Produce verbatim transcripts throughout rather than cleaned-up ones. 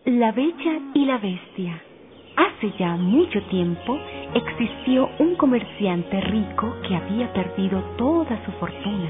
La Bella y la Bestia. Hace ya mucho tiempo existió un comerciante rico que había perdido toda su fortuna.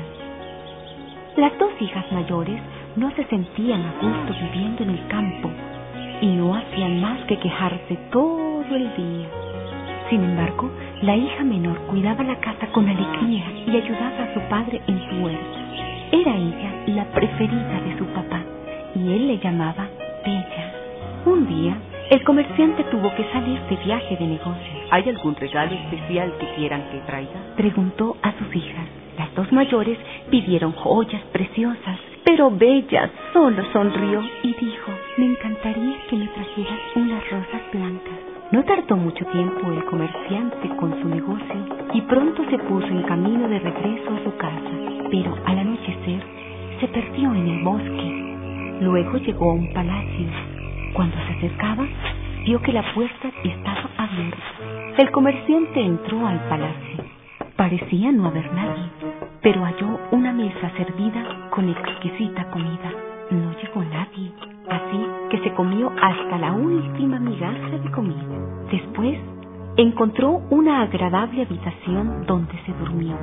Las dos hijas mayores no se sentían a gusto viviendo en el campo y no hacían más que quejarse todo el día. Sin embargo, la hija menor cuidaba la casa con alegría y ayudaba a su padre en su huerta. Era ella la preferida de su papá y él le llamaba Bella. Un día, el comerciante tuvo que salir de viaje de negocio. ¿Hay algún regalo especial que quieran que traiga?, preguntó a sus hijas. Las dos mayores pidieron joyas preciosas, pero Bella solo sonrió y dijo: me encantaría que me trajeras unas rosas blancas. No tardó mucho tiempo el comerciante con su negocio y pronto se puso en camino de regreso a su casa, pero al anochecer se perdió en el bosque. Luego llegó a un palacio. Cuando se acercaba, vio que la puerta estaba abierta. El comerciante entró al palacio. Parecía no haber nadie, pero halló una mesa servida con exquisita comida. No llegó nadie, así que se comió hasta la última migaja de comida. Después, encontró una agradable habitación donde se durmió.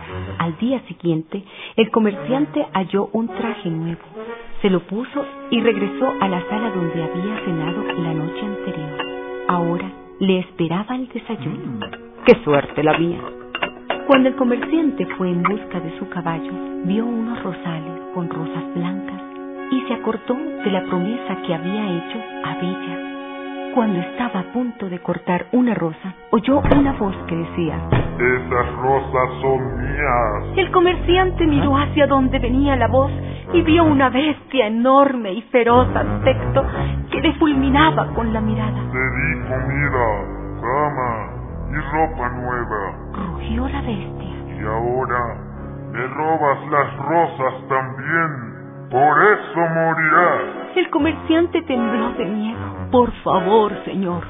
Al día siguiente, el comerciante halló un traje nuevo. Se lo puso y regresó a la sala donde había cenado la noche anterior. Ahora le esperaba el desayuno. ¡Qué suerte la mía! Cuando el comerciante fue en busca de su caballo, vio unos rosales con rosas blancas y se acordó de la promesa que había hecho a Bella. Cuando estaba a punto de cortar una rosa, oyó una voz que decía: esas rosas son mías. El comerciante miró hacia donde venía la voz y vio una bestia enorme y feroz aspecto que le fulminaba con la mirada. Te di comida, cama y ropa nueva. Rugió la bestia. Y ahora me robas las rosas también. Por eso morirás. El comerciante tembló de miedo. Por favor, señor,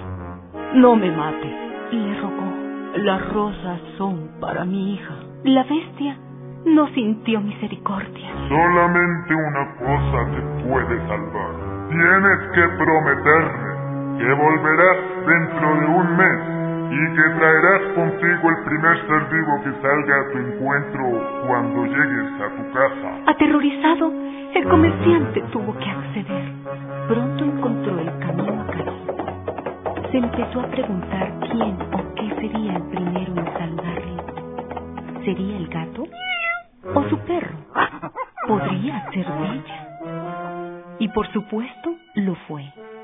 no me mate, le rogó. Las rosas son para mi hija. La bestia no sintió misericordia. Solamente una cosa te puede salvar. Tienes que prometerme que volverás dentro de un mes y que traerás contigo el primer ser vivo que salga a tu encuentro cuando llegues a tu casa. Aterrorizado, el comerciante tuvo que acceder. Pronto encontró el camino a casa. Se empezó a preguntar quién o qué sería el primero en saludarle. ¿Sería el gato o su perro? Podría ser Bella. Y por supuesto lo fue.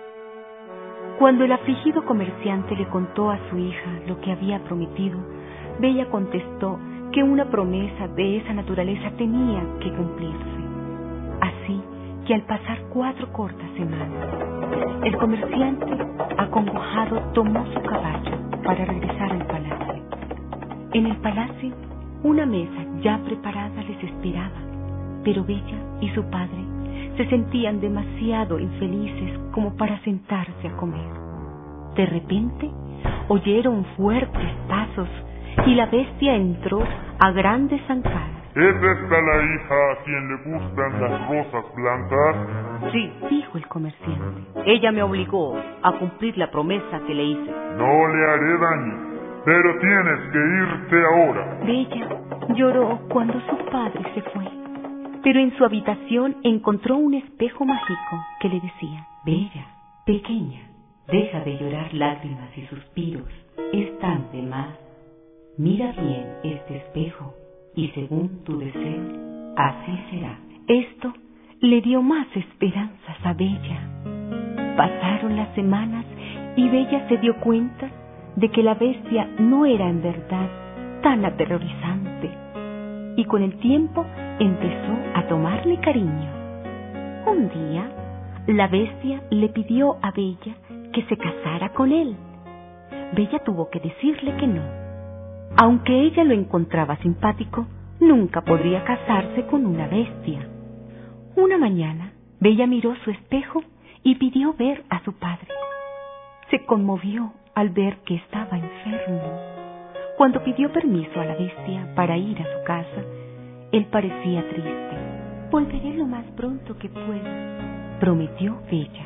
Cuando el afligido comerciante le contó a su hija lo que había prometido, Bella contestó que una promesa de esa naturaleza tenía que cumplirse. Así que al pasar cuatro cortas semanas, el comerciante, acongojado, tomó su caballo para regresar al palacio. En el palacio, una mesa ya preparada les esperaba, pero Bella y su padre se sentían demasiado infelices como para sentarse a comer. De repente, oyeron fuertes pasos y la bestia entró a grandes zancadas. ¿Es esta la hija a quien le gustan las rosas blancas? Sí, dijo el comerciante. Ella me obligó a cumplir la promesa que le hice. No le haré daño, pero tienes que irte ahora. Bella lloró cuando su padre se fue, pero en su habitación encontró un espejo mágico que le decía: Bella, pequeña, deja de llorar lágrimas y suspiros, están de más. Mira bien este espejo, y según tu deseo, así será. Esto le dio más esperanzas a Bella. Pasaron las semanas y Bella se dio cuenta de que la bestia no era en verdad tan aterrorizante. Y con el tiempo empezó a tomarle cariño. Un día, la bestia le pidió a Bella que se casara con él. Bella tuvo que decirle que no. Aunque ella lo encontraba simpático, nunca podría casarse con una bestia. Una mañana, Bella miró su espejo y pidió ver a su padre. Se conmovió al ver que estaba enfermo. Cuando pidió permiso a la bestia para ir a su casa, él parecía triste. Volveré lo más pronto que pueda, prometió Bella.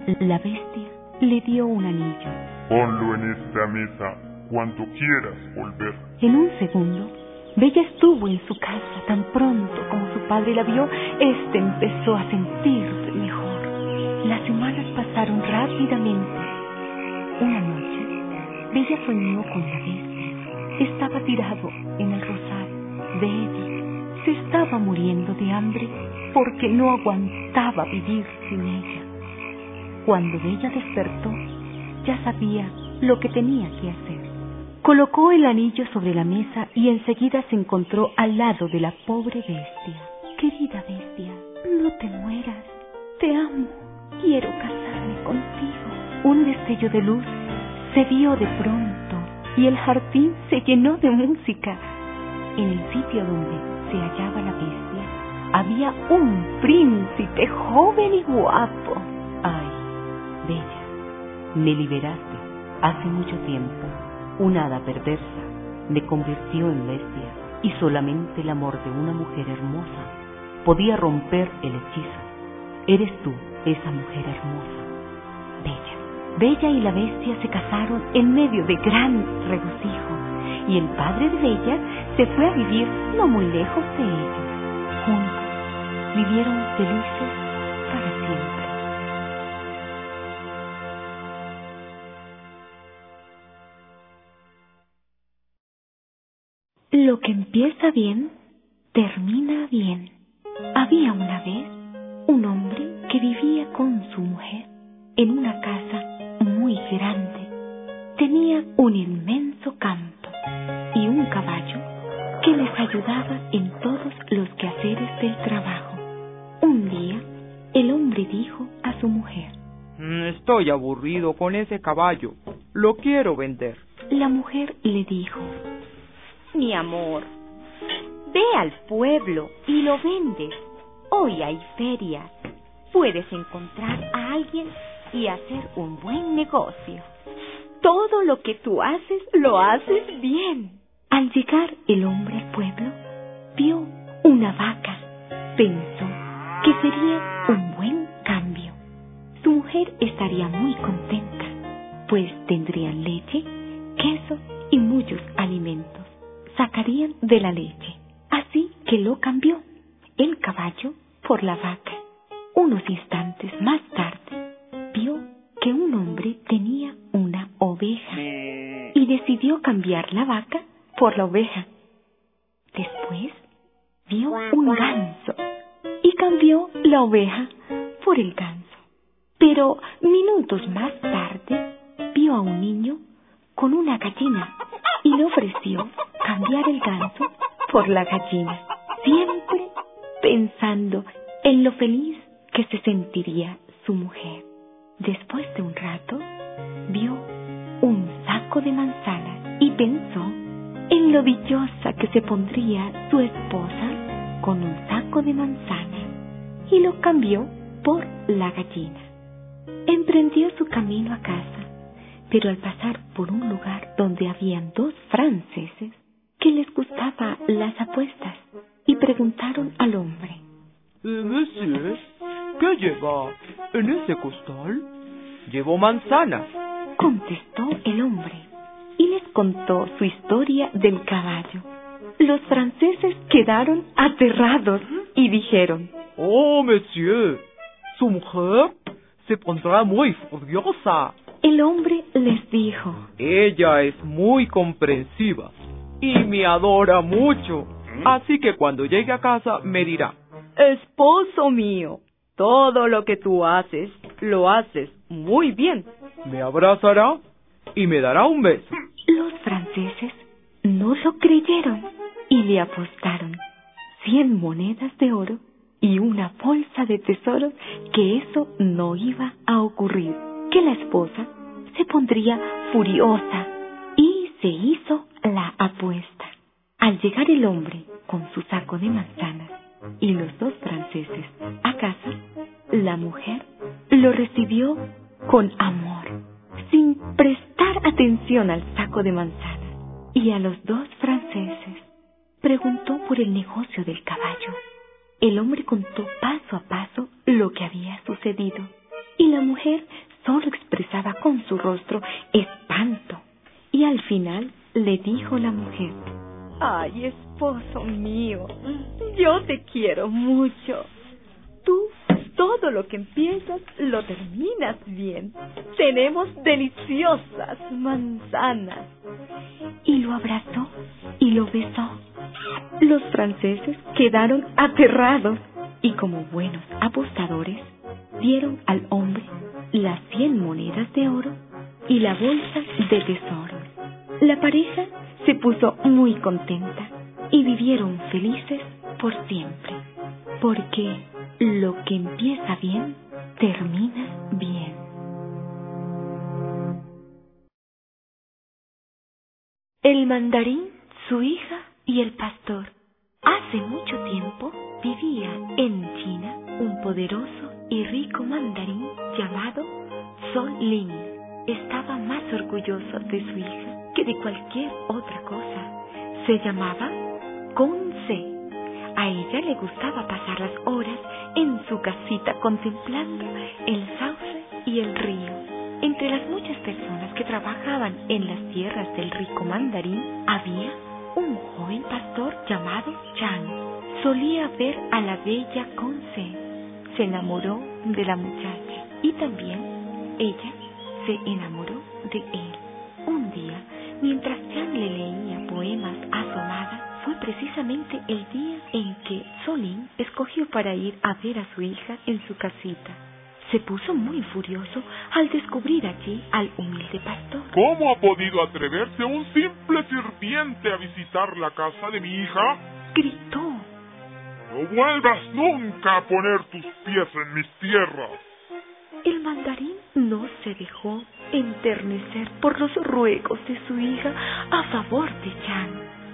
La bestia le dio un anillo. Ponlo en esta mesa cuando quieras volver. En un segundo, Bella estuvo en su casa. Tan pronto como su padre la vio, éste empezó a sentirse mejor. Las semanas pasaron rápidamente. Una noche, Bella soñó con la bestia. Estaba tirado en el rosal de ella. Se estaba muriendo de hambre porque no aguantaba vivir sin ella. Cuando Bella despertó, ya sabía lo que tenía que hacer. Colocó el anillo sobre la mesa y enseguida se encontró al lado de la pobre bestia. Querida bestia, no te mueras. Te amo. Quiero casarme contigo. Un destello de luz se vio de pronto y el jardín se llenó de música. En el sitio donde se hallaba la bestia había un príncipe joven y guapo. Ay, Bella, me liberaste hace mucho tiempo. Una hada perversa me convirtió en bestia y solamente el amor de una mujer hermosa podía romper el hechizo. Eres tú esa mujer hermosa, Bella. Bella y la bestia se casaron en medio de gran regocijo y el padre de Bella se fue a vivir no muy lejos de ellos. Juntos vivieron felices para siempre. Lo que empieza bien, termina bien. Había una vez un hombre que vivía con su mujer en una casa muy grande. Tenía un inmenso campo y un caballo que les ayudaba en todos los quehaceres del trabajo. Un día, el hombre dijo a su mujer: Estoy aburrido con ese caballo. Lo quiero vender. La mujer le dijo: Mi amor, ve al pueblo y lo vendes. Hoy hay ferias. Puedes encontrar a alguien y hacer un buen negocio. Todo lo que tú haces, lo haces bien. Al llegar el hombre al pueblo, vio una vaca. Pensó que sería un buen cambio. Su mujer estaría muy contenta, pues tendrían leche, queso y muchos alimentos. Sacarían de la leche. Así que lo cambió, el caballo por la vaca. Unos instantes más tarde, vio que un hombre tenía una oveja y decidió cambiar la vaca por la oveja. Después, vio un ganso y cambió la oveja por el ganso. Pero minutos más tarde, vio a un niño con una gallina y le ofreció cambiar el ganso por la gallina, siempre pensando en lo feliz que se sentiría su mujer. Después de un rato, vio un saco de manzanas y pensó en lo dichosa que se pondría su esposa con un saco de manzanas y lo cambió por la gallina. Emprendió su camino a casa, pero al pasar por un lugar donde habían dos franceses que les gustaban las apuestas y preguntaron al hombre: Eh, monsieur, ¿qué lleva en ese costal? Llevo manzanas. Contestó el hombre y les contó su historia del caballo. Los franceses quedaron aterrados y dijeron: Oh, monsieur, su mujer se pondrá muy furiosa. El hombre les dijo: Ella es muy comprensiva y me adora mucho, así que cuando llegue a casa me dirá: Esposo mío, todo lo que tú haces, lo haces muy bien. Me abrazará y me dará un beso. Los franceses no lo creyeron y le apostaron cien monedas de oro y una bolsa de tesoros que eso no iba a ocurrir, que la esposa se pondría furiosa, y se hizo la apuesta. Al llegar el hombre con su saco de manzanas y los dos franceses a casa, la mujer lo recibió con amor, sin prestar atención al saco de manzanas y a los dos franceses. Preguntó por el negocio del caballo. El hombre contó paso a paso lo que había sucedido. y la mujer solo expresaba con su rostro espanto. Y al final le dijo la mujer: Ay, esposo mío, yo te quiero mucho. Tú, todo lo que empiezas, lo terminas bien. Tenemos deliciosas manzanas. Y lo abrazó y lo besó. Los franceses quedaron aterrados y, como buenos apostadores, dieron al hombre las cien monedas de oro y la bolsa de tesoros. La pareja se puso muy contenta y vivieron felices por siempre, porque lo que empieza bien, termina bien. El mandarín, su hija y el pastor. Hace mucho tiempo vivía en China un poderoso y rico mandarín llamado Sol Lin. Estaba más orgulloso de su hija que de cualquier otra cosa. Se llamaba Conce. A ella le gustaba pasar las horas en su casita contemplando el sauce y el río. Entre las muchas personas que trabajaban en las tierras del rico mandarín había un joven pastor llamado Chan. Solía ver a la bella Conce. Se enamoró de la muchacha y también ella se enamoró de él. Un día, mientras Chan le leía poemas a su amada, fue precisamente el día en que Solín escogió para ir a ver a su hija en su casita. Se puso muy furioso al descubrir allí al humilde pastor. ¿Cómo ha podido atreverse un simple sirviente a visitar la casa de mi hija? Gritó. No vuelvas nunca a poner tus pies en mis tierras. El mandarín no se dejó enternecer por los ruegos de su hija a favor de Chan.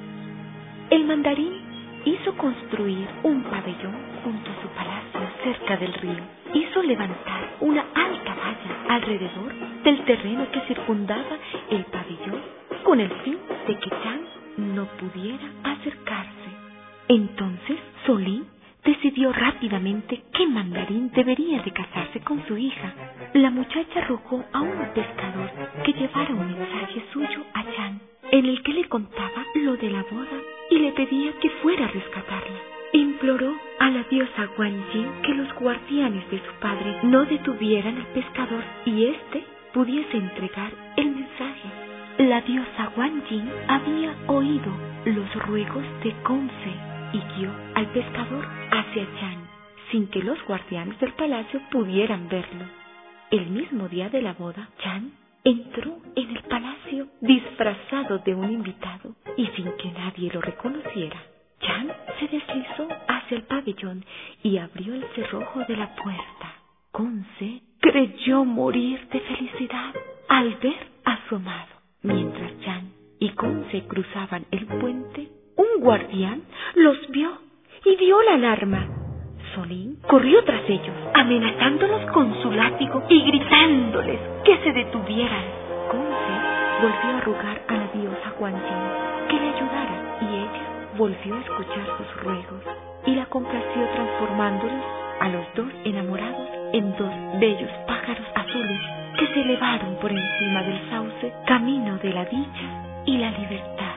El mandarín hizo construir un pabellón junto a su palacio cerca del río. Hizo levantar una alta valla alrededor del terreno que circundaba el pabellón con el fin de que Chan no pudiera acercarse. Entonces Solín decidió rápidamente que Mandarín debería de casarse con su hija. La muchacha rogó a un pescador que llevara un mensaje suyo a Chan, en el que le contaba lo de la boda y le pedía que fuera a rescatarla. Imploró a la diosa Guanyin que los guardianes de su padre no detuvieran al pescador y éste pudiese entregar el mensaje. La diosa Guanyin había oído los ruegos de Conce y guió al pescador hacia Chan, sin que los guardianes del palacio pudieran verlo. El mismo día de la boda, Chan entró en el palacio disfrazado de un invitado y sin que nadie lo reconociera. Chan se deslizó hacia el pabellón y abrió el cerrojo de la puerta. Conce creyó morir de felicidad al ver a su amado. Mientras Chan y Conce cruzaban el puente, un guardián los vio y dio la alarma. Solín corrió tras ellos, amenazándolos con su látigo y gritándoles que se detuvieran. Conce volvió a rogar a la diosa Guanyin que le ayudara y ella volvió a escuchar sus ruegos y la complació transformándolos a los dos enamorados en dos bellos pájaros azules que se elevaron por encima del sauce, camino de la dicha y la libertad.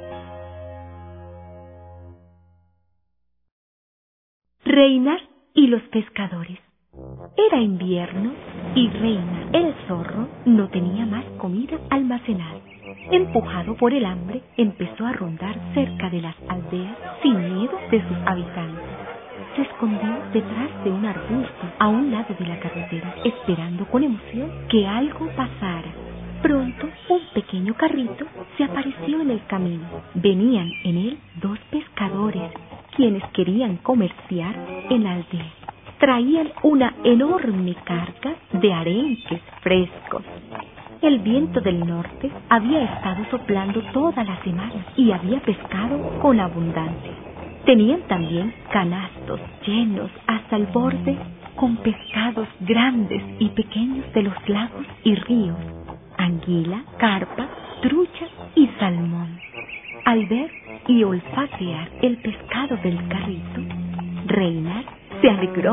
Reina y los pescadores. Era invierno y Reina, el zorro, no tenía más comida almacenada. Empujado por el hambre, empezó a rondar cerca de las aldeas sin miedo de sus habitantes. Se escondió detrás de un arbusto a un lado de la carretera, esperando con emoción que algo pasara. Pronto, un pequeño carrito se apareció en el camino. Venían en él dos pescadores, quienes querían comerciar en la aldea. Traían una enorme carga de arenques frescos. El viento del norte había estado soplando toda la semana y había pescado con abundancia. Tenían también canastos llenos hasta el borde con pescados grandes y pequeños de los lagos y ríos, anguila, carpa, trucha y salmón. Al ver y olfatear el pescado del carrito, Reina se alegró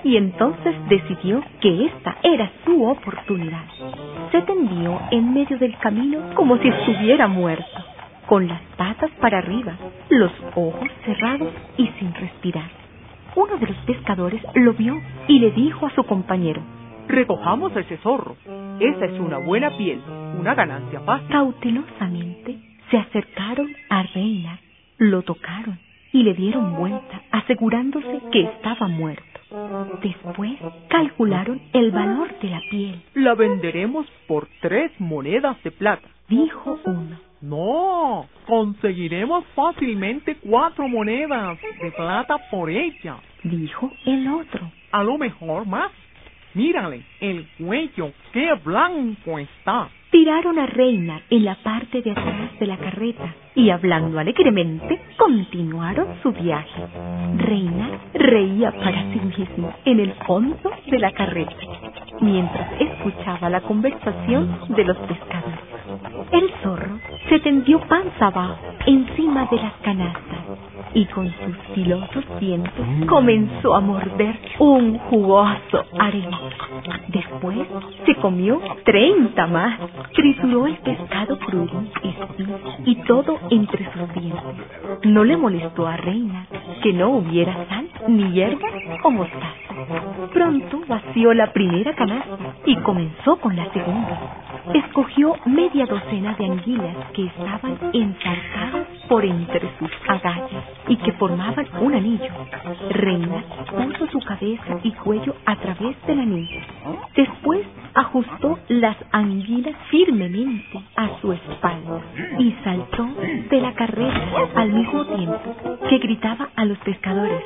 y entonces decidió que esta era su oportunidad. Se tendió en medio del camino como si estuviera muerto, con las patas para arriba, los ojos cerrados y sin respirar. Uno de los pescadores lo vio y le dijo a su compañero: recojamos ese zorro. Esa es una buena piel, una ganancia fácil. Cautelosamente se acercaron a Reina, lo tocaron y le dieron vuelta, asegurándose que estaba muerto. Después calcularon el valor de la piel. La venderemos por tres monedas de plata, dijo uno. No, conseguiremos fácilmente cuatro monedas de plata por ella, dijo el otro. A lo mejor más. Mírale, el cuello, qué blanco está. Tiraron a Reina en la parte de atrás de la carreta y, hablando alegremente, continuaron su viaje. Reina reía para sí mismo en el fondo de la carreta, mientras escuchaba la conversación de los pescadores. El zorro se tendió panza abajo encima de las canastas y con sus filosos dientes comenzó a morder un jugoso arenoso. Después se comió treinta más. Trituró el pescado crudo, espino y todo entre sus dientes. No le molestó a Reina que no hubiera sal, ni hierba o mostaza. Pronto vació la primera canasta y comenzó con la segunda. Escogió media docena de anguilas que estaban enzarzadas por entre sus agallas y que formaban un anillo. Reina puso su cabeza y cuello a través del anillo. Después ajustó las anguilas firmemente a su espalda y saltó de la carreta al mismo tiempo que gritaba a los pescadores: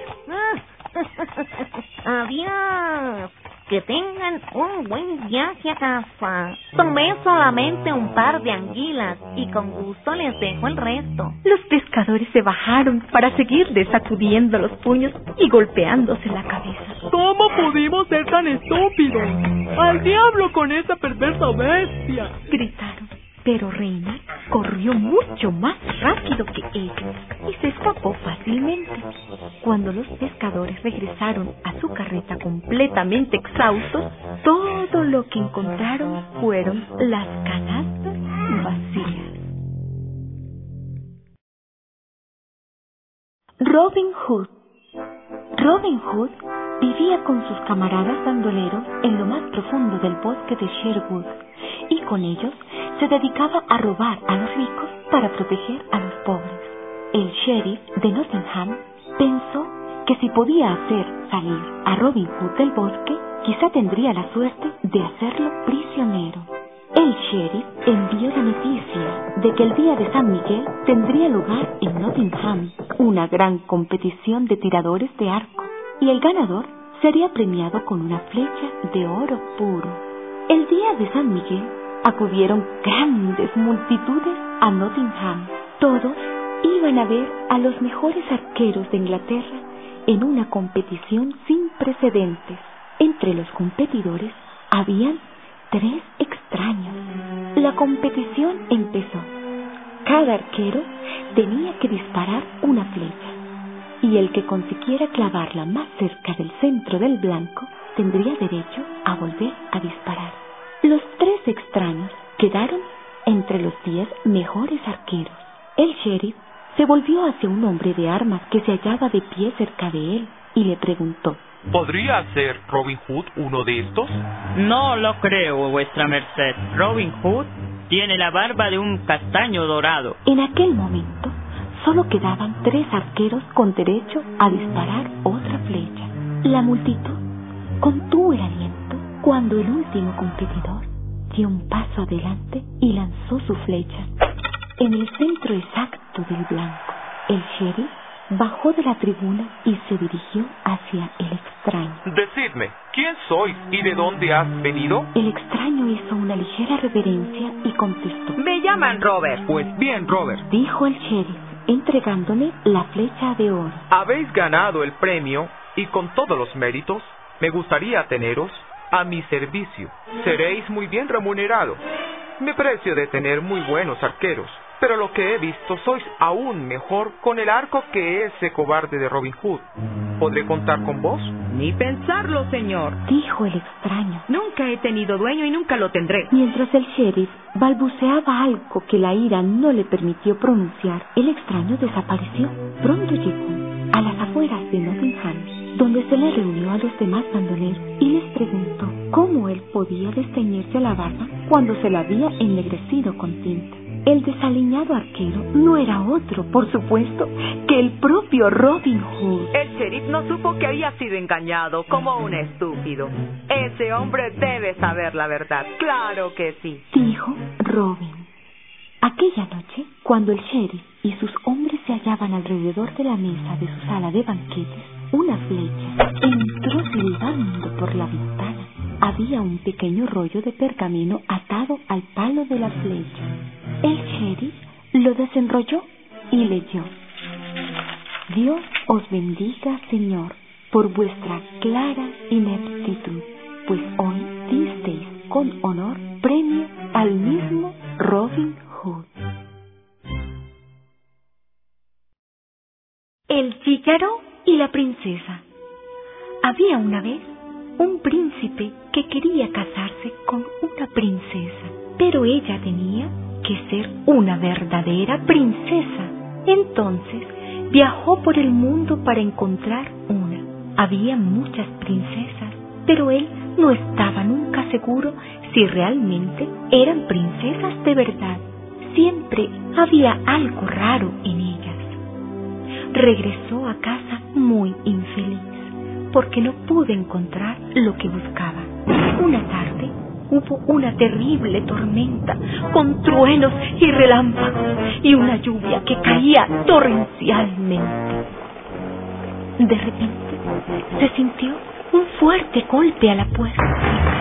¡adiós! Que tengan un buen viaje a casa. Tomé solamente un par de anguilas y con gusto les dejo el resto. Los pescadores se bajaron para seguirle sacudiendo los puños y golpeándose la cabeza. ¿Cómo pudimos ser tan estúpidos? ¡Al diablo con esa perversa bestia!, gritaron. Pero Reina corrió mucho más rápido que ellos y se escapó fácilmente. Cuando los pescadores regresaron a su carreta completamente exhaustos, todo lo que encontraron fueron las canastas vacías. Robin Hood. Robin Hood vivía con sus camaradas bandoleros en lo más profundo del bosque de Sherwood y con ellos se dedicaba a robar a los ricos para proteger a los pobres. El sheriff de Nottingham pensó que si podía hacer salir a Robin Hood del bosque, quizá tendría la suerte de hacerlo prisionero. El sheriff envió la noticia de que el día de San Miguel tendría lugar en Nottingham una gran competición de tiradores de arco y el ganador sería premiado con una flecha de oro puro. El día de San Miguel acudieron grandes multitudes a Nottingham. Todos iban a ver a los mejores arqueros de Inglaterra en una competición sin precedentes. Entre los competidores habían tres extraños. La competición empezó. Cada arquero tenía que disparar una flecha y el que consiguiera clavarla más cerca del centro del blanco tendría derecho a volver a disparar. Los tres extraños quedaron entre los diez mejores arqueros. El sheriff se volvió hacia un hombre de armas que se hallaba de pie cerca de él y le preguntó: ¿podría ser Robin Hood uno de estos? No lo creo, vuestra merced. Robin Hood tiene la barba de un castaño dorado. En aquel momento solo quedaban tres arqueros con derecho a disparar otra flecha. La multitud contuvo el aliento cuando el último competidor dio un paso adelante y lanzó su flecha en el centro exacto del blanco. El sheriff bajó de la tribuna y se dirigió hacia el extraño. Decidme, ¿quién sois y de dónde has venido? El extraño hizo una ligera reverencia y contestó: me llaman Robert. Pues bien, Robert, dijo el sheriff, entregándole la flecha de oro. Habéis ganado el premio y con todos los méritos me gustaría teneros a mi servicio. Seréis muy bien remunerados. Me precio de tener muy buenos arqueros pero lo que he visto sois aún mejor con el arco que ese cobarde de Robin Hood. ¿Podré contar con vos? Ni pensarlo, señor, dijo el extraño. Nunca he tenido dueño y nunca lo tendré. Mientras el sheriff balbuceaba algo que la ira no le permitió pronunciar, el extraño desapareció. Pronto llegó a las afueras de Nottingham, donde se le reunió a los demás bandoleros y les preguntó cómo él podía desteñirse la barba cuando se la había ennegrecido con tinta. El desaliñado arquero no era otro, por supuesto, que el propio Robin Hood. El sheriff no supo que había sido engañado, como un estúpido. Ese hombre debe saber la verdad, claro que sí, dijo Robin. Aquella noche, cuando el sheriff y sus hombres se hallaban alrededor de la mesa de su sala de banquetes, una flecha entró silbando por la ventana. Había un pequeño rollo de pergamino atado al palo de la flecha. El sheriff lo desenrolló y leyó: Dios os bendiga, Señor, por vuestra clara ineptitud, pues hoy disteis con honor premio al mismo Robin Hood. El jícharo y la princesa. Había una vez un príncipe que quería casarse con una princesa, pero ella tenía que ser una verdadera princesa. Entonces viajó por el mundo para encontrar una. Había muchas princesas, pero él no estaba nunca seguro si realmente eran princesas de verdad. Siempre había algo raro en ellas. Regresó a casa muy infeliz, porque no pudo encontrar lo que buscaba. Una tarde hubo una terrible tormenta, con truenos y relámpagos, y una lluvia que caía torrencialmente. De repente se sintió un fuerte golpe a la puerta,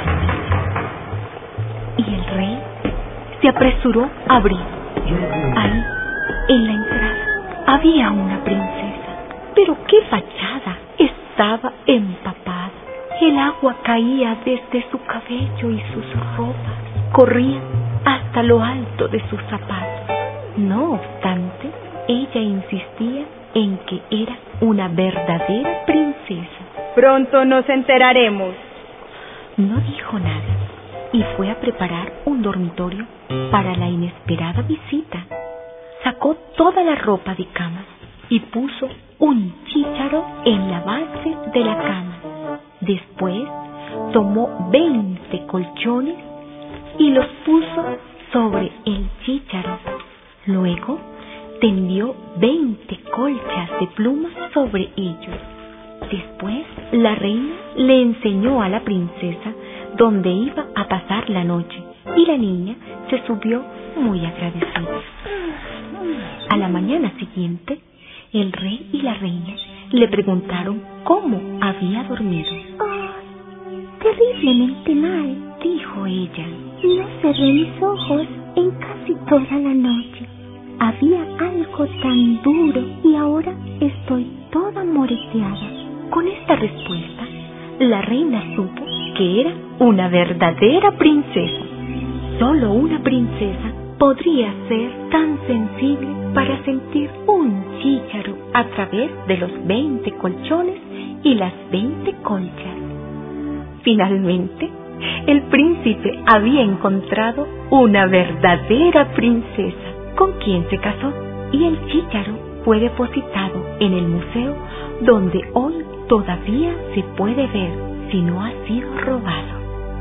y el rey se apresuró a abrir. Ahí, en la entrada, había una princesa, pero qué fachada. Estaba empapada. El agua caía desde su cabello y sus ropas corría hasta lo alto de sus zapatos. No obstante, ella insistía en que era una verdadera princesa. Pronto nos enteraremos. No dijo nada y fue a preparar un dormitorio para la inesperada visita. Sacó toda la ropa de cama y puso un jícharo en la base de la cama. Después tomó veinte colchones y los puso sobre el jícharo. Luego tendió veinte colchas de plumas sobre ellos. Después la reina le enseñó a la princesa dónde iba a pasar la noche y la niña se subió muy agradecida. A la mañana siguiente, el rey y la reina le preguntaron cómo había dormido. Oh, terriblemente mal, dijo ella. No cerré mis ojos en casi toda la noche. Había algo tan duro y ahora estoy toda moreteada. Con esta respuesta, la reina supo que era una verdadera princesa. Solo una princesa podría ser tan sensible para sentir un jícharo a través de los veinte colchones y las veinte colchas. Finalmente, el príncipe había encontrado una verdadera princesa, con quien se casó, y el jícharo fue depositado en el museo donde hoy todavía se puede ver si no ha sido robado.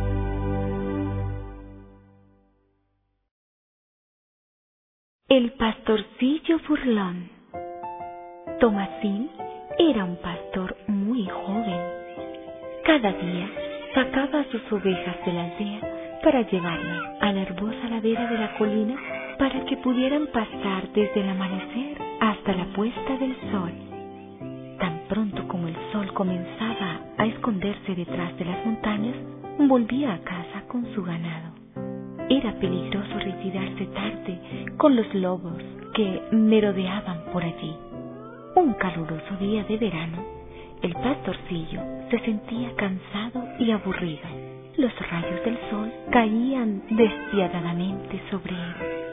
El pastorcillo burlón. Tomasín era un pastor muy joven. Cada día sacaba a sus ovejas de la aldea para llevarlas a la hermosa ladera de la colina para que pudieran pastar desde el amanecer hasta la puesta del sol. Tan pronto como el sol comenzaba a esconderse detrás de las montañas, volvía a casa con su ganado. Era peligroso retirarse tarde con los lobos que merodeaban por allí. Un caluroso día de verano, el pastorcillo se sentía cansado y aburrido. Los rayos del sol caían despiadadamente sobre él y las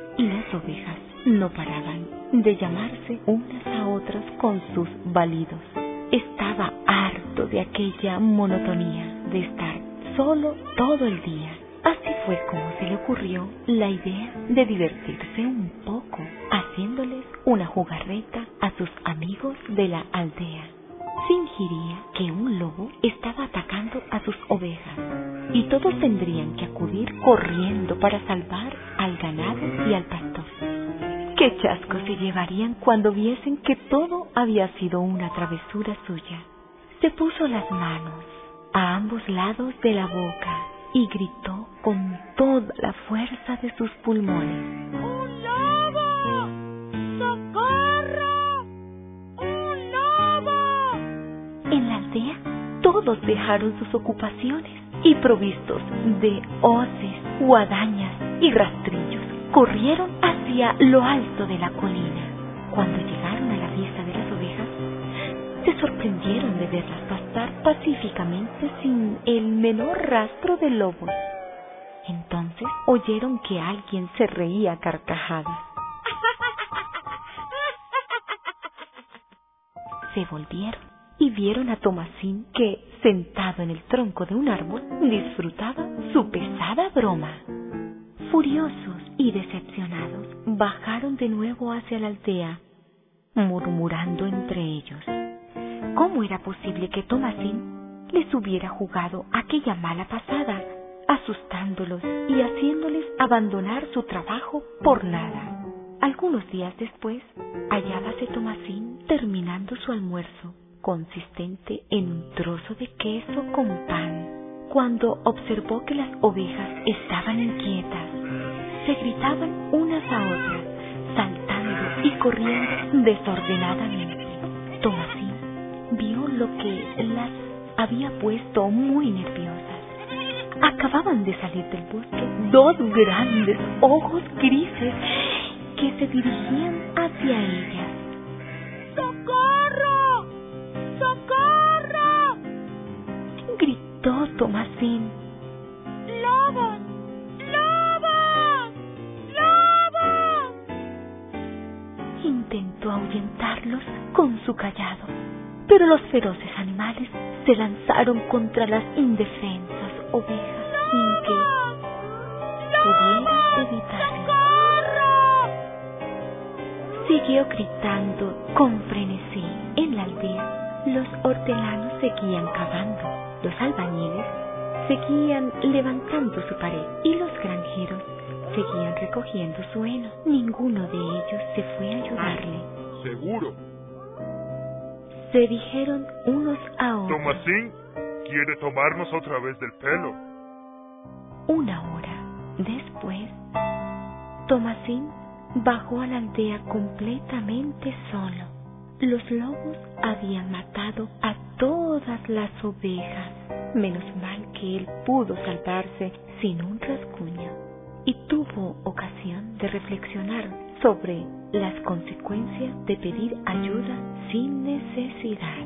ovejas no paraban de llamarse unas a otras con sus balidos. Estaba harto de aquella monotonía de estar solo todo el día. Así fue como se le ocurrió la idea de divertirse un poco, haciéndoles una jugarreta a sus amigos de la aldea. Fingiría que un lobo estaba atacando a sus ovejas y todos tendrían que acudir corriendo para salvar al ganado y al pastor. ¡Qué chasco se llevarían cuando viesen que todo había sido una travesura suya! Se puso las manos a ambos lados de la boca y gritó con toda la fuerza de sus pulmones: ¡Un lobo! ¡Socorro! ¡Un lobo! En la aldea todos dejaron sus ocupaciones y, provistos de hoces, guadañas y rastrillos, corrieron hacia lo alto de la colina. Cuando llegaron a la fiesta de las ovejas, se sorprendieron de verlas pastar pacíficamente sin el menor rastro de lobos. Entonces oyeron que alguien se reía a carcajadas. Se volvieron y vieron a Tomasín que, sentado en el tronco de un árbol, disfrutaba su pesada broma. Furiosos y decepcionados, bajaron de nuevo hacia la aldea, murmurando entre ellos: ¿cómo era posible que Tomasín les hubiera jugado aquella mala pasada, asustándolos y haciéndoles abandonar su trabajo por nada? Algunos días después, hallábase Tomasín terminando su almuerzo, consistente en un trozo de queso con pan, cuando observó que las ovejas estaban inquietas. Se gritaban unas a otras, saltando y corriendo desordenadamente. Tomasín vio lo que las había puesto muy nerviosas. Acababan de salir del bosque dos grandes ojos grises que se dirigían hacia ellas. ¡Socorro! ¡Socorro! Gritó Tomasín. ¡Lobos! ¡Lobos! ¡Lobos! Intentó ahuyentarlos con su cayado, pero los feroces animales se lanzaron contra las indefensas ovejas sin que pudiera evitarlo. Siguió gritando con frenesí. En la aldea, los hortelanos seguían cavando, los albañiles seguían levantando su pared y los granjeros seguían recogiendo su heno. Ninguno de ellos se fue a ayudarle. ¿Seguro? Se dijeron unos a otros. Tomasín quiere tomarnos otra vez del pelo. Una hora después, Tomasín bajó a la aldea completamente solo. Los lobos habían matado a todas las ovejas. Menos mal que él pudo salvarse sin un rasguño y tuvo ocasión de reflexionar sobre las consecuencias de pedir ayuda sin necesidad.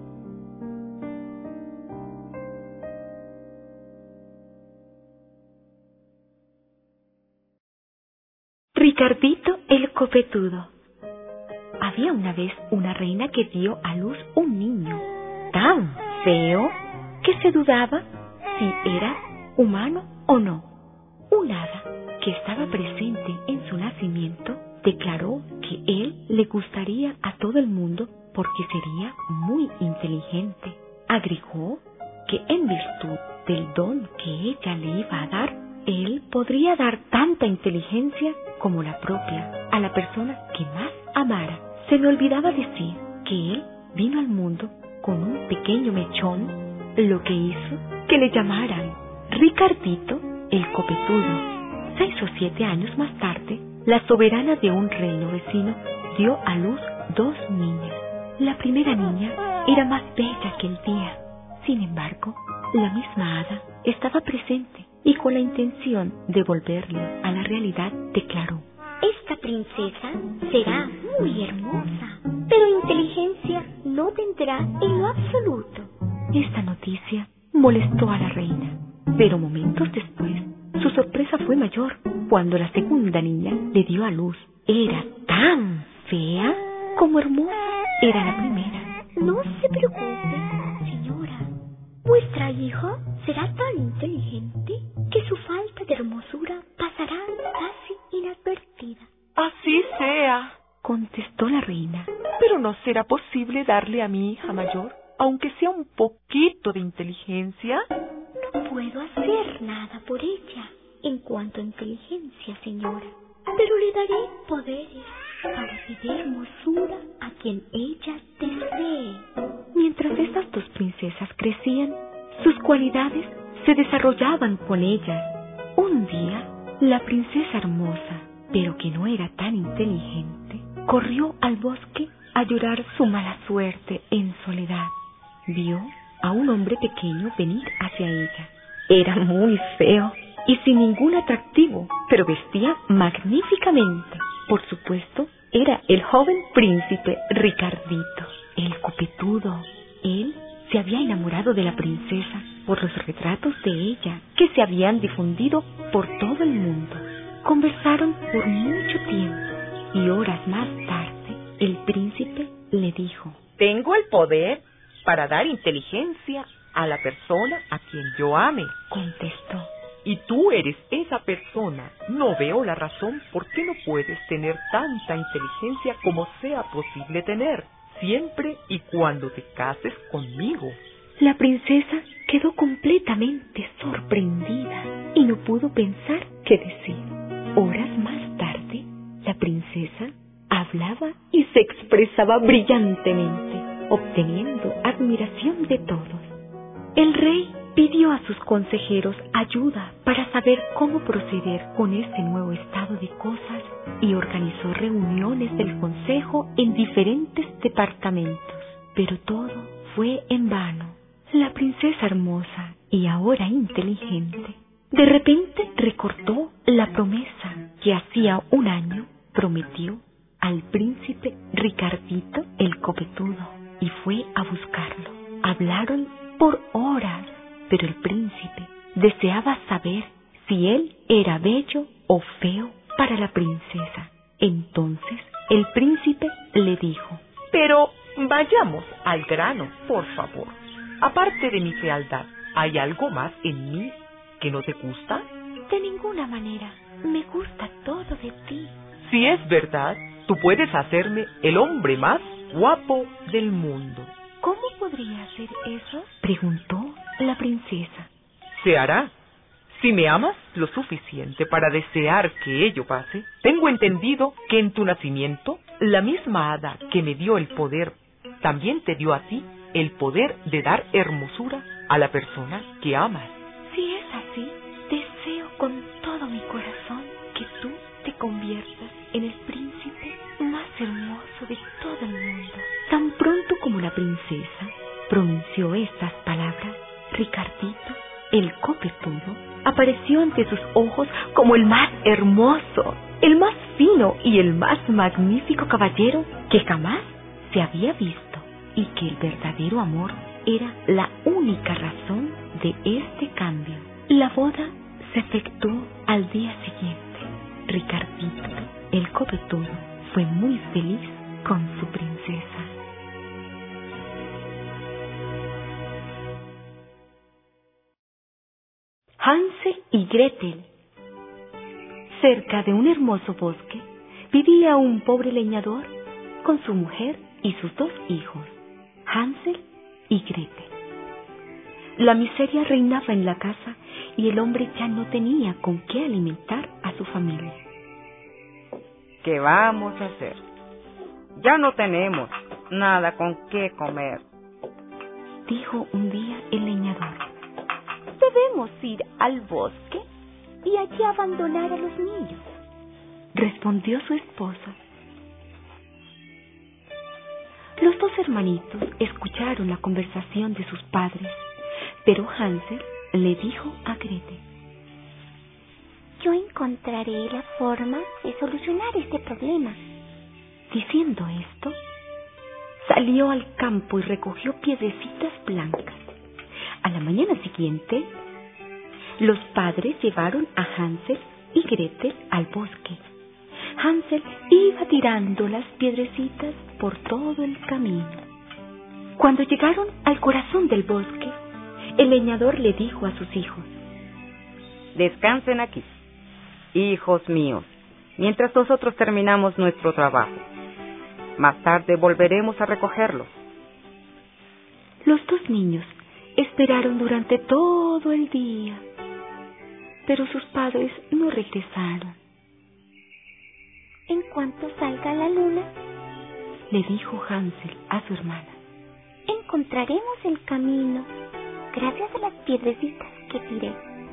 Ricardito el copetudo. Había una vez una reina que dio a luz un niño tan feo que se dudaba si era humano o no. Un hada que estaba presente en su nacimiento declaró que él le gustaría a todo el mundo porque sería muy inteligente. Agregó que en virtud del don que ella le iba a dar, él podría dar tanta inteligencia como la propia a la persona que más amara. Se me olvidaba decir que él vino al mundo con un pequeño mechón, lo que hizo que le llamaran Ricardito el copetudo. Seis o siete años más tarde, la soberana de un reino vecino dio a luz dos niñas. La primera niña era más bella que el día. Sin embargo, la misma hada estaba presente y con la intención de volverle a la realidad declaró: esta princesa será muy hermosa, pero inteligencia no tendrá en lo absoluto. Esta noticia molestó a la reina, pero momentos después Su sorpresa fue mayor cuando la segunda niña le dio a luz. Era tan fea como hermosa era la primera. No se preocupe, señora. Vuestra hija será tan inteligente que su falta de hermosura pasará casi inadvertida. Así sea, contestó la reina. Pero no será posible darle a mi hija mayor, aunque sea un poquito de inteligencia. No puedo hacer nada por ella en cuanto a inteligencia, señora, pero le daré poderes para pedir hermosura a quien ella desee. Mientras estas dos princesas crecían, sus cualidades se desarrollaban con ellas. Un día, la princesa hermosa, pero que no era tan inteligente, corrió al bosque a llorar su mala suerte en soledad. Vio a un hombre pequeño venir hacia ella. Era muy feo y sin ningún atractivo, pero vestía magníficamente. Por supuesto, era el joven príncipe Ricardito, el copetudo. Él se había enamorado de la princesa por los retratos de ella que se habían difundido por todo el mundo. Conversaron por mucho tiempo y horas más tarde el príncipe le dijo: tengo el poder para dar inteligencia a la persona a quien yo ame, contestó. Y tú eres esa persona. No veo la razón por qué no puedes tener tanta inteligencia como sea posible tener, siempre y cuando te cases conmigo. La princesa quedó completamente sorprendida y no pudo pensar qué decir. Horas más tarde, la princesa hablaba y se expresaba brillantemente, obteniendo admiración de todos. El rey pidió a sus consejeros ayuda para saber cómo proceder con este nuevo estado de cosas y organizó reuniones del consejo en diferentes departamentos. Pero todo fue en vano. La princesa hermosa y ahora inteligente, de repente recordó la promesa que hacía un año prometió al príncipe Ricardito el copetudo y fue a buscarlo. Hablaron por horas, pero el príncipe deseaba saber si él era bello o feo para la princesa. Entonces el príncipe le dijo: pero vayamos al grano, por favor. Aparte de mi fealdad, ¿hay algo más en mí que no te gusta? De ninguna manera. Me gusta todo de ti. Si es verdad, tú puedes hacerme el hombre más guapo del mundo. ¿Cómo podría hacer eso? Preguntó la princesa. Se hará. Si me amas lo suficiente para desear que ello pase. Tengo entendido que en tu nacimiento, la misma hada que me dio el poder, también te dio a ti el poder de dar hermosura a la persona que amas. Si es así, deseo con todo mi corazón que tú te conviertas en el príncipe más hermoso de todo el mundo. Tan pronto como la princesa pronunció estas palabras, Ricardito, el copetudo, apareció ante sus ojos como el más hermoso, el más fino y el más magnífico caballero que jamás se había visto, y que el verdadero amor era la única razón de este cambio. La boda se efectuó al día siguiente. Ricardito, el copetudo, fue muy feliz con su princesa. Hansel y Gretel. Cerca de un hermoso bosque vivía un pobre leñador con su mujer y sus dos hijos, Hansel y Gretel. La miseria reinaba en la casa y el hombre ya no tenía con qué alimentar a su familia. ¿Qué vamos a hacer? Ya no tenemos nada con qué comer, dijo un día el leñador. Debemos ir al bosque y allí abandonar a los niños, respondió su esposa. Los dos hermanitos escucharon la conversación de sus padres, pero Hansel le dijo a Gretel: yo encontraré la forma de solucionar este problema. Diciendo esto, salió al campo y recogió piedrecitas blancas. A la mañana siguiente, Los padres llevaron a Hansel y Gretel al bosque. Hansel iba tirando las piedrecitas por todo el camino. Cuando llegaron al corazón del bosque, el leñador le dijo a sus hijos: descansen aquí, hijos míos, mientras nosotros terminamos nuestro trabajo. Más tarde volveremos a recogerlos. Los dos niños esperaron durante todo el día, pero sus padres no regresaron. En cuanto salga la luna, le dijo Hansel a su hermana, encontraremos el camino, gracias a las piedrecitas que tiré.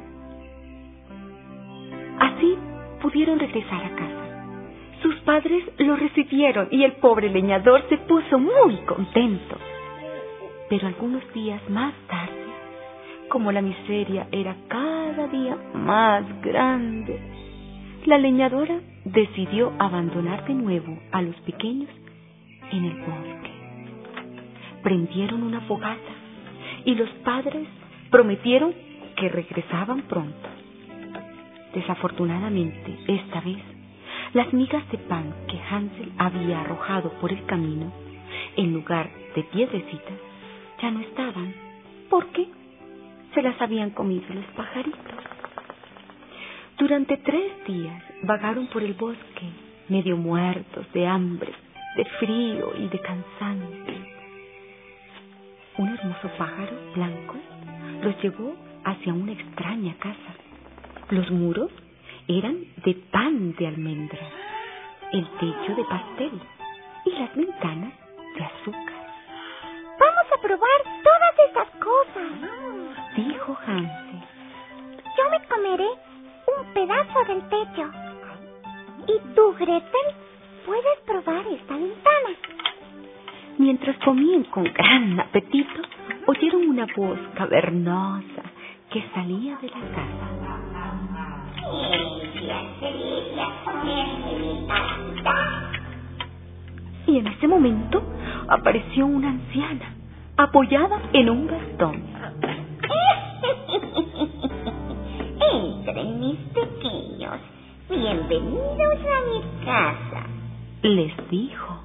Así pudieron regresar a casa. Sus padres lo recibieron y el pobre leñador se puso muy contento. Pero algunos días más tarde, como la miseria era cada día más grande, la leñadora decidió abandonar de nuevo a los pequeños en el bosque. Prendieron una fogata y los padres prometieron que regresaban pronto. Desafortunadamente, esta vez, las migas de pan que Hansel había arrojado por el camino, en lugar de piedrecitas, ya no estaban, porque se las habían comido los pajaritos. Durante tres días vagaron por el bosque, medio muertos de hambre, de frío y de cansancio. Un hermoso pájaro blanco los llevó hacia una extraña casa. Los muros eran de pan de almendra, el techo de pastel y las ventanas de azúcar. Vamos a probar todas esas cosas, dijo Hansel. Yo me comeré un pedazo del techo. Y tú, Gretel, puedes probar esta ventana. Mientras comían con gran apetito, oyeron una voz cavernosa que salía de la casa. Y en ese momento apareció una anciana, apoyada en un bastón. Entren, mis pequeños. Bienvenidos a mi casa. Les dijo.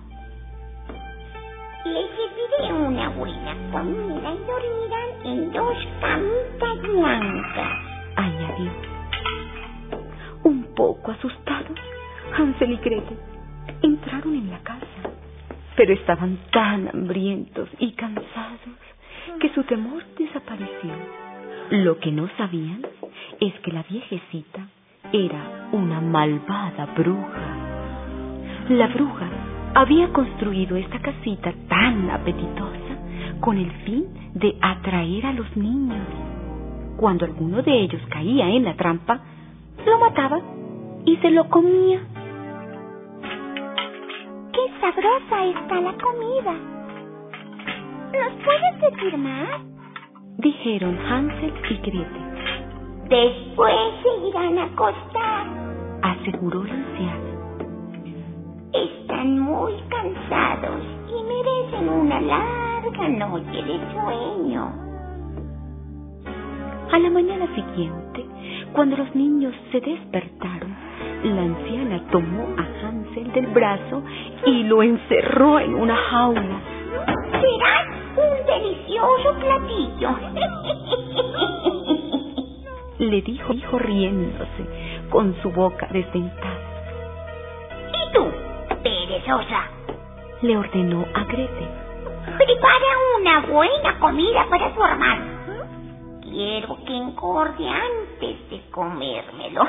Les serviré una buena comida y dormirán en dos camitas blancas, añadió. Un poco asustados, Hansel y Gretel entraron en la casa, pero estaban tan hambrientos y cansados que su temor desapareció. Lo que no sabían es que la viejecita era una malvada bruja. La bruja había construido esta casita tan apetitosa con el fin de atraer a los niños. Cuando alguno de ellos caía en la trampa, lo mataba y se lo comía. ¡Qué sabrosa está la comida! ¿Nos puedes decir más?, dijeron Hansel y Gretel. Después se irán a acostar, aseguró la anciana. Están muy cansados y merecen una larga noche de sueño. A la mañana siguiente, cuando los niños se despertaron, la anciana tomó a Hansel del brazo y lo encerró en una jaula. Serán un delicioso platillo, le dijo, dijo riéndose con su boca desdentada. ¿Y tú, perezosa?, le ordenó a Gretel. Prepara una buena comida para tu hermano. Quiero que engorde antes de comérmelo.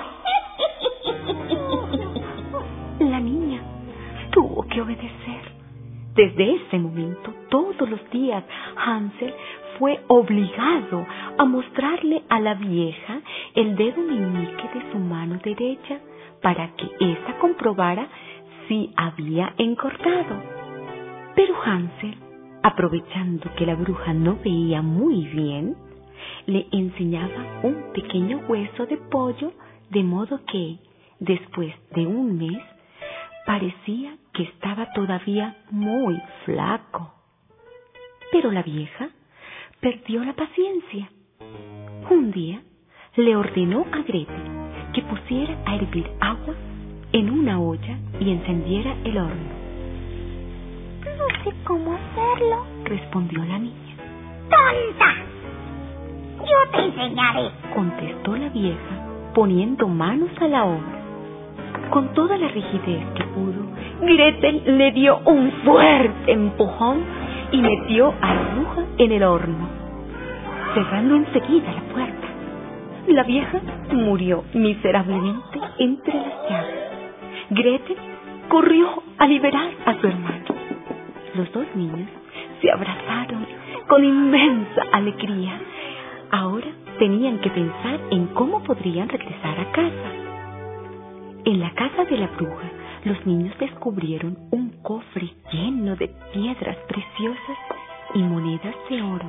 La niña tuvo que obedecer. Desde ese momento, todos los días, Hansel fue obligado a mostrarle a la vieja el dedo meñique de su mano derecha para que ésta comprobara si había engordado. Pero Hansel, aprovechando que la bruja no veía muy bien, le enseñaba un pequeño hueso de pollo, de modo que, después de un mes, parecía que estaba todavía muy flaco. Pero la vieja perdió la paciencia. Un día, le ordenó a Gretel que pusiera a hervir agua en una olla y encendiera el horno. No sé cómo hacerlo, respondió la niña. ¡Tonta! Yo te enseñaré, contestó la vieja, poniendo manos a la obra. Con toda la rigidez que pudo, Gretel le dio un fuerte empujón y metió a la bruja en el horno, cerrando enseguida la puerta. La vieja murió miserablemente entre las llamas. Gretel corrió a liberar a su hermano. Los dos niños se abrazaron con inmensa alegría. Ahora tenían que pensar en cómo podrían regresar a casa. En la casa de la bruja, los niños descubrieron un cofre lleno de piedras preciosas y monedas de oro.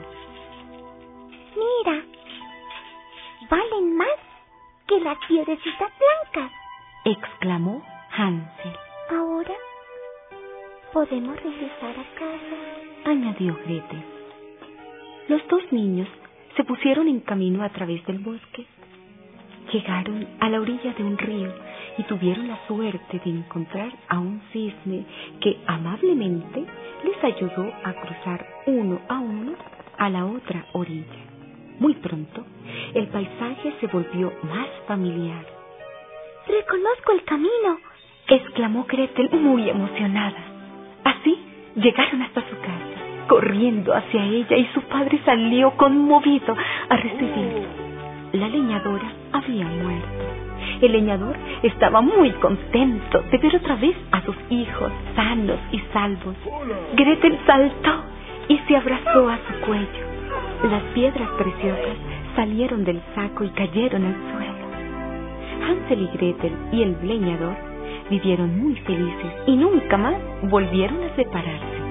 Mira, valen más que las piedrecitas blancas, exclamó Hansel. Ahora podemos regresar a casa, añadió Gretel. Los dos niños se pusieron en camino a través del bosque. Llegaron a la orilla de un río y tuvieron la suerte de encontrar a un cisne que amablemente les ayudó a cruzar uno a uno a la otra orilla. Muy pronto, el paisaje se volvió más familiar. ¡Reconozco el camino!, exclamó Gretel muy emocionada. Así llegaron hasta su casa, corriendo hacia ella, y su padre salió conmovido a recibirla. La leñadora había muerto. El leñador estaba muy contento de ver otra vez a sus hijos sanos y salvos. Gretel saltó y se abrazó a su cuello. Las piedras preciosas salieron del saco y cayeron al suelo. Hansel y Gretel y el leñador vivieron muy felices y nunca más volvieron a separarse.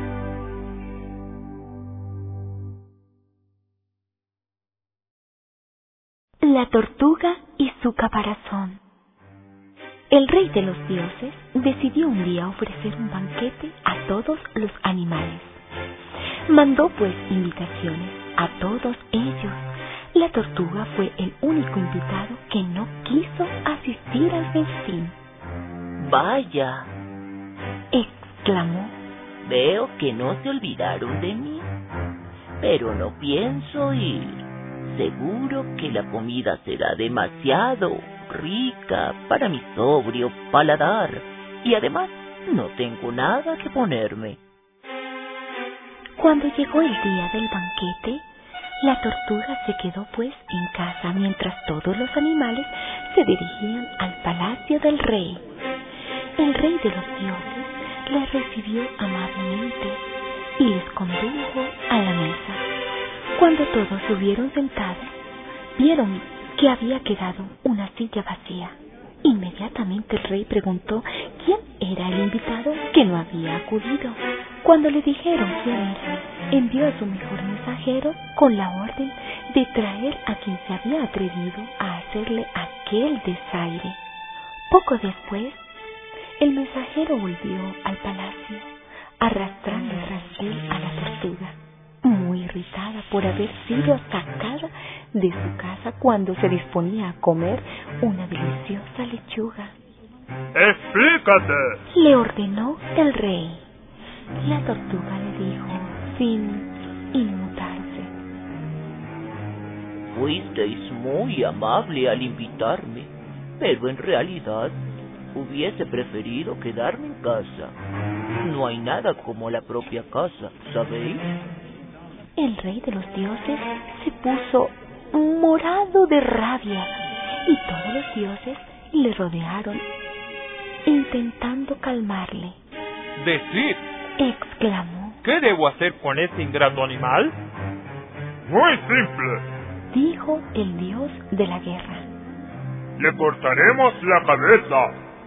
La tortuga y su caparazón. El rey de los dioses decidió un día ofrecer un banquete a todos los animales. Mandó pues invitaciones a todos ellos. La tortuga fue el único invitado que no quiso asistir al festín. Vaya, exclamó, veo que no se olvidaron de mí, pero no pienso ir. Seguro que la comida será demasiado rica para mi sobrio paladar, y además no tengo nada que ponerme. Cuando llegó el día del banquete, la tortuga se quedó pues en casa mientras todos los animales se dirigían al palacio del rey. El rey de los dioses la recibió amablemente y les condujo a la mesa. Cuando todos se hubieron sentado, vieron que había quedado una silla vacía. Inmediatamente el rey preguntó quién era el invitado que no había acudido. Cuando le dijeron quién era, envió a su mejor mensajero con la orden de traer a quien se había atrevido a hacerle aquel desaire. Poco después, el mensajero volvió al palacio, arrastrando tras él a la tortuga, muy irritada por haber sido sacada de su casa cuando se disponía a comer una deliciosa lechuga. ¡Explícate!, le ordenó el rey. La tortuga le dijo, sin inmutarse: Fuisteis muy amable al invitarme, pero en realidad hubiese preferido quedarme en casa. No hay nada como la propia casa, ¿sabéis? El rey de los dioses se puso morado de rabia y todos los dioses le rodearon, intentando calmarle. Decid, exclamó, ¿qué debo hacer con ese ingrato animal? Muy simple, dijo el dios de la guerra. Le cortaremos la cabeza.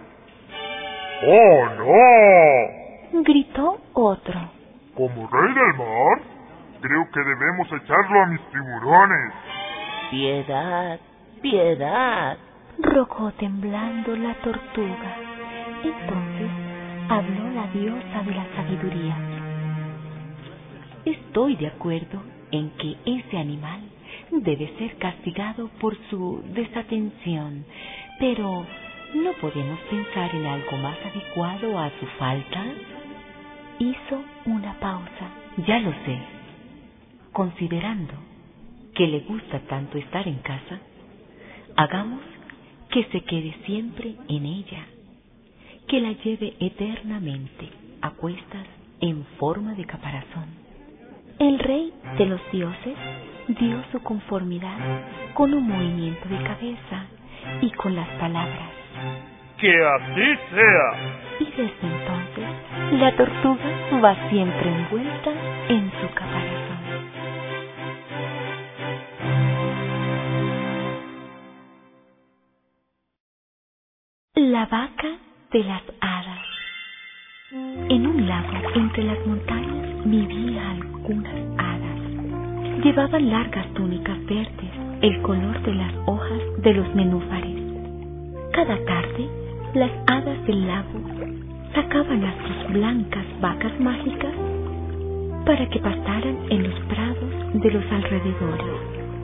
¡Oh, no!, gritó otro. Como rey del mar, creo que debemos echarlo a mis tiburones. Piedad, piedad, rogó temblando la tortuga. Entonces habló la diosa de la sabiduría. Estoy de acuerdo en que ese animal debe ser castigado por su desatención, pero ¿no podemos pensar en algo más adecuado a su falta? Hizo una pausa. Ya lo sé. Considerando que le gusta tanto estar en casa, hagamos que se quede siempre en ella, que la lleve eternamente a cuestas en forma de caparazón. El rey de los dioses dio su conformidad con un movimiento de cabeza y con las palabras: ¡que así sea! Y desde entonces la tortuga va siempre envuelta en su caparazón. La vaca de las hadas. En un lago entre las montañas vivía algunas hadas. Llevaban largas túnicas verdes, el color de las hojas de los nenúfares. Cada tarde, las hadas del lago sacaban a sus blancas vacas mágicas para que pastaran en los prados de los alrededores.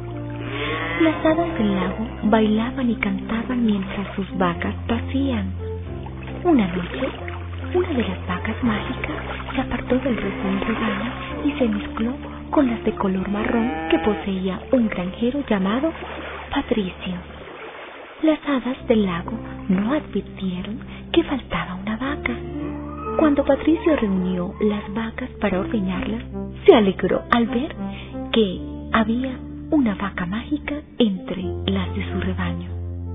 Las hadas del lago bailaban y cantaban mientras sus vacas pacían. Una noche, una de las vacas mágicas se apartó del resto del rebaño y se mezcló con las de color marrón que poseía un granjero llamado Patricio. Las hadas del lago no advirtieron que faltaba una vaca. Cuando Patricio reunió las vacas para ordeñarlas, se alegró al ver que había una vaca mágica entre las de su rebaño.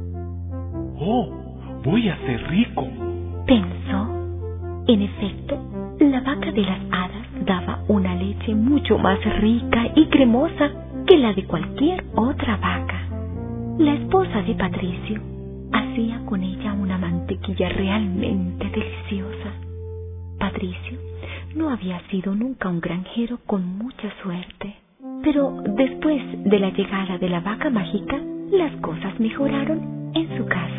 ¡Oh! ¡Voy a ser rico!, pensó. En efecto, la vaca de las hadas daba una leche mucho más rica y cremosa que la de cualquier otra vaca. La esposa de Patricio hacía con ella una mantequilla realmente deliciosa. Patricio no había sido nunca un granjero con mucha suerte, pero después de la llegada de la vaca mágica, las cosas mejoraron en su casa.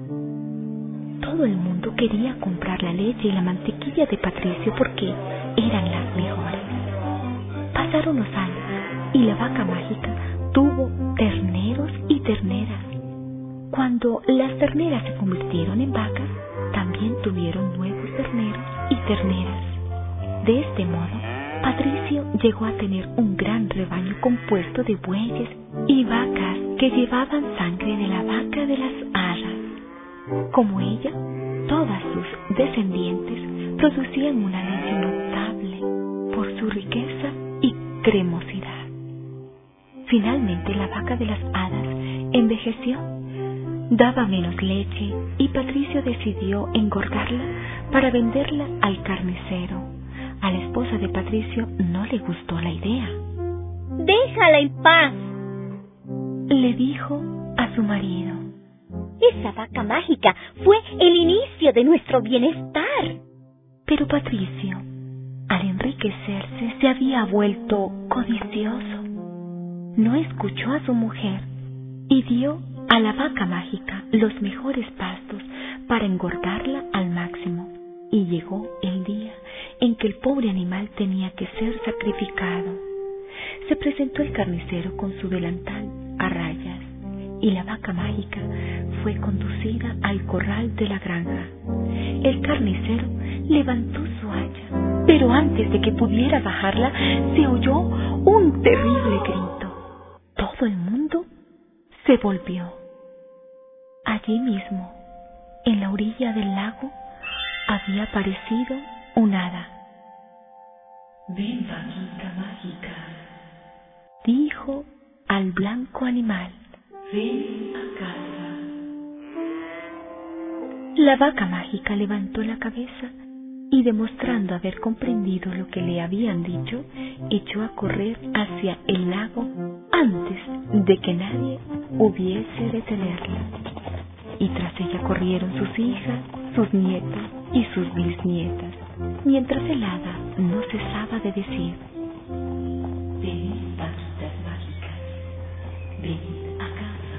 Todo el mundo quería comprar la leche y la mantequilla de Patricio porque eran las mejores. Pasaron los años y la vaca mágica tuvo terneros y terneras. Cuando las terneras se convirtieron en vacas, también tuvieron nuevos terneros y terneras. De este modo, Patricio llegó a tener un gran rebaño compuesto de bueyes y vacas que llevaban sangre de la vaca de las hadas. Como ella, todas sus descendientes producían una leche notable por su riqueza y cremosidad. Finalmente la vaca de las hadas envejeció, daba menos leche y Patricio decidió engordarla para venderla al carnicero. A la esposa de Patricio no le gustó la idea. ¡Déjala en paz!, le dijo a su marido. Esa vaca mágica fue el inicio de nuestro bienestar. Pero Patricio, al enriquecerse, se había vuelto codicioso. No escuchó a su mujer y dio a la vaca mágica los mejores pastos para engordarla al máximo. Y llegó el día en que el pobre animal tenía que ser sacrificado. Se presentó el carnicero con su delantal a rayas y la vaca mágica fue conducida al corral de la granja. El carnicero levantó su hacha, pero antes de que pudiera bajarla, se oyó un terrible grito. Todo el mundo se volvió. Allí mismo, en la orilla del lago, había aparecido un hada. «Ven, vaquita mágica», dijo al blanco animal. «Ven a casa». La vaca mágica levantó la cabeza y, demostrando haber comprendido lo que le habían dicho, echó a correr hacia el lago antes de que nadie hubiese detenerla. Y tras ella corrieron sus hijas, sus nietas y sus bisnietas, mientras el hada no cesaba de decir: «Venid, vaquitas mágicas, venid a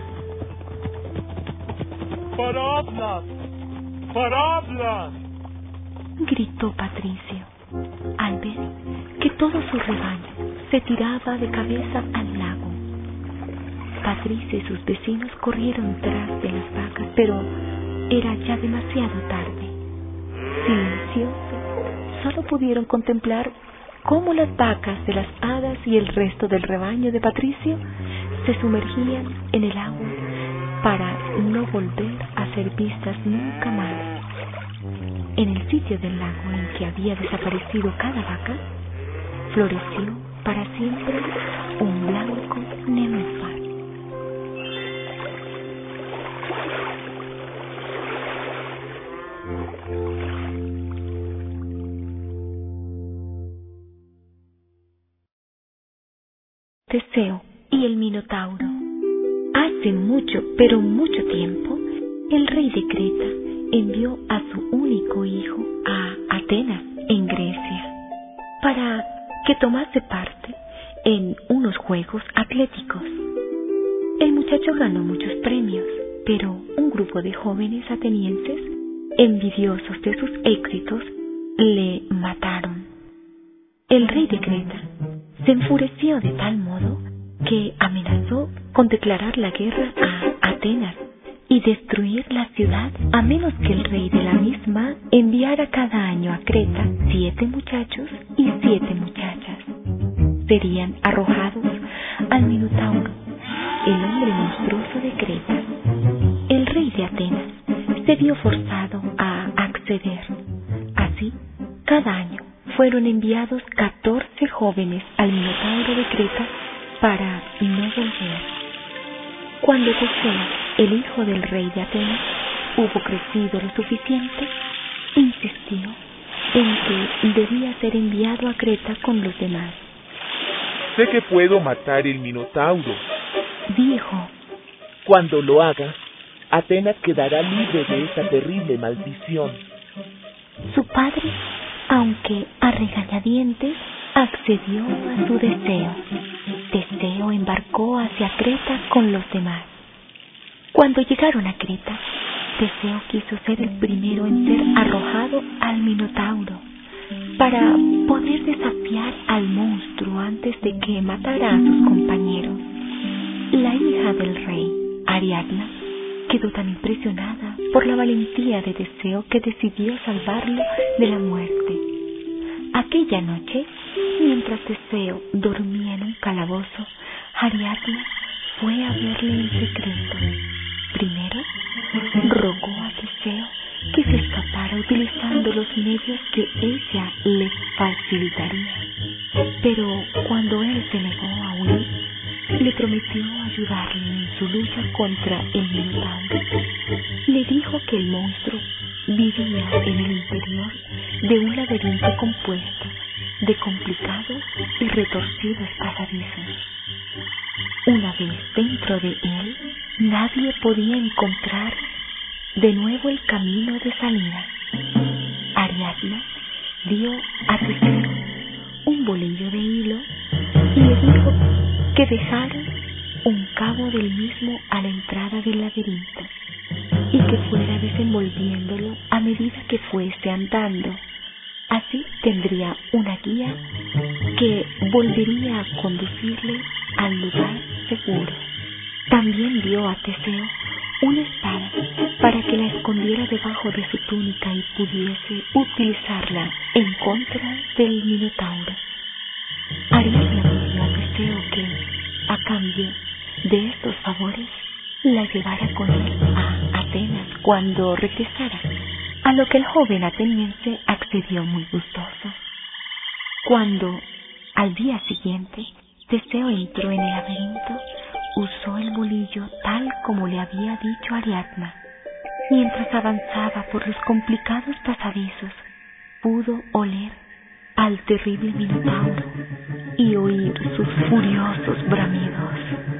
casa». ¡Paradlas! ¡Paradlas!, gritó Patricio, al ver que todo su rebaño se tiraba de cabeza al lago. Patricia y sus vecinos corrieron tras de las vacas, pero era ya demasiado tarde. Silenciosos, solo pudieron contemplar cómo las vacas de las hadas y el resto del rebaño de Patricio se sumergían en el agua para no volver a ser vistas nunca más. En el sitio del lago en que había desaparecido cada vaca, floreció para siempre un blanco nenúfar. Teseo y el Minotauro. Hace mucho, pero mucho tiempo, el rey de Creta envió a su único hijo a Atenas, en Grecia, para que tomase parte en unos juegos atléticos. El muchacho ganó muchos premios, pero un grupo de jóvenes atenienses, envidiosos de sus éxitos, le mataron. El rey de Creta se enfureció de tal modo que amenazó con declarar la guerra a Atenas y destruir la ciudad, a menos que el rey de la misma enviara cada año a Creta siete muchachos y siete muchachas. Serían arrojados al Minotauro, el hombre monstruoso de Creta. El rey de Atenas se vio forzado a acceder. Así, cada año fueron enviados catorce jóvenes al Minotauro de Creta para no volver. Cuando Teseo, el hijo del rey de Atenas, hubo crecido lo suficiente, insistió en que debía ser enviado a Creta con los demás. Sé que puedo matar el Minotauro, dijo. Cuando lo haga, Atenas quedará libre de esa terrible maldición. Su padre, aunque a regañadientes, accedió a su deseo. Teseo embarcó hacia Creta con los demás. Cuando llegaron a Creta, Teseo quiso ser el primero en ser arrojado al Minotauro, para poder desafiar al monstruo antes de que matara a sus compañeros. La hija del rey, Ariadna, quedó tan impresionada por la valentía de Teseo que decidió salvarlo de la muerte. Aquella noche, mientras Teseo dormía en un calabozo, Ariadna fue a verle en secreto. Primero, rogó a Teseo que se escapara utilizando los medios que ella le facilitaría. Pero cuando él se negó a huir, le prometió ayudarle en su lucha contra el Minotauro. Le dijo que el monstruo vivía en el interior de un laberinto compuesto de complicados y retorcidos pasadizos. Una vez dentro de él, nadie podía encontrar de nuevo el camino de salida. Ariadna dio a Teseo un bolillo de hilo y le dijo que dejara un cabo del mismo a la entrada del laberinto y que fuera desenvolviéndolo a medida que fuese andando. Así tendría una guía que volvería a conducirle al lugar seguro. También dio a Teseo una espada para que la escondiera debajo de su túnica y pudiese utilizarla en contra del Minotauro. Ariadna pidió a Teseo que, a cambio de estos favores, la llevara con él a Atenas cuando regresara, a lo que el joven ateniense accedió muy gustoso. Cuando, al día siguiente, Teseo entró en el laberinto, usó el bolillo tal como le había dicho Ariadna. Mientras avanzaba por los complicados pasadizos, pudo oler al terrible Minotauro y oír sus furiosos bramidos.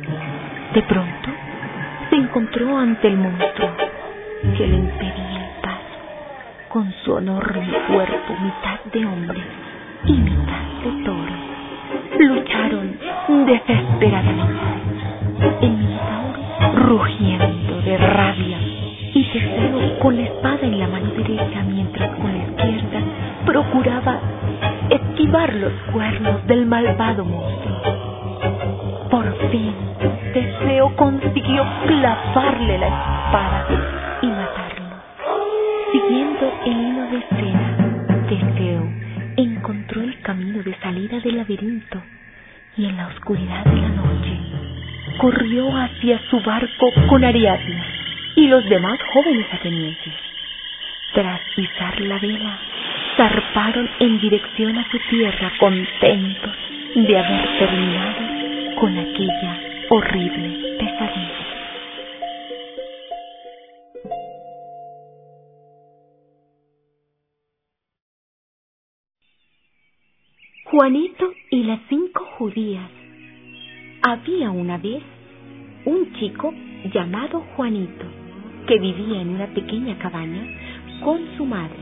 De pronto, se encontró ante el monstruo que le impedía el paso, con su enorme cuerpo mitad de hombre y mitad de toro. Lucharon desesperadamente, el Minotauro rugiendo de rabia y Teseo con la espada en la mano derecha, mientras con la izquierda procuraba esquivar los cuernos del malvado monstruo. Por fin, Teseo consiguió clavarle la espada y matarlo. Siguiendo el hilo de escena, Teseo encontró el camino de salida del laberinto y en la oscuridad de la noche corrió hacia su barco con Ariadna y los demás jóvenes atenienses. Tras izar la vela, zarparon en dirección a su tierra contentos de haber terminado con aquella horrible pesadilla. Juanito y las cinco judías. Había una vez un chico llamado Juanito que vivía en una pequeña cabaña con su madre.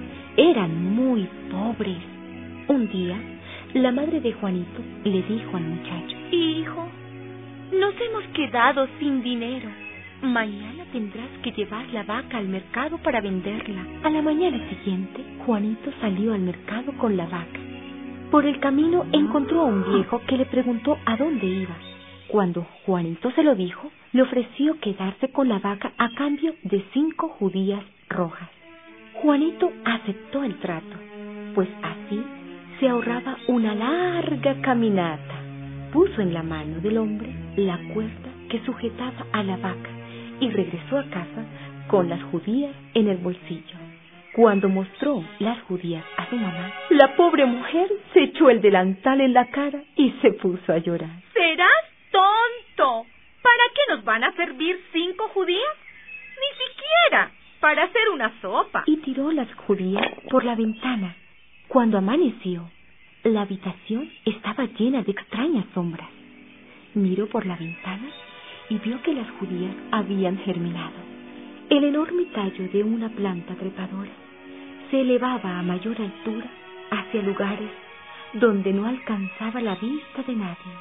Eran muy pobres. Un día, la madre de Juanito le dijo al muchacho: Hijo, nos hemos quedado sin dinero. Mañana tendrás que llevar la vaca al mercado para venderla. A la mañana siguiente, Juanito salió al mercado con la vaca. Por el camino encontró a un viejo que le preguntó a dónde iba. Cuando Juanito se lo dijo, le ofreció quedarse con la vaca a cambio de cinco judías rojas. Juanito aceptó el trato, pues así se ahorraba una larga caminata. Puso en la mano del hombre la cuerda que sujetaba a la vaca y regresó a casa con las judías en el bolsillo. Cuando mostró las judías a su mamá, la pobre mujer se echó el delantal en la cara y se puso a llorar. ¡Serás tonto! ¿Para qué nos van a servir cinco judías? Ni siquiera para hacer una sopa. Y tiró las judías por la ventana. Cuando amaneció, la habitación estaba llena de extrañas sombras. Miró por la ventana y vio que las judías habían germinado. El enorme tallo de una planta trepadora se elevaba a mayor altura hacia lugares donde no alcanzaba la vista de nadie.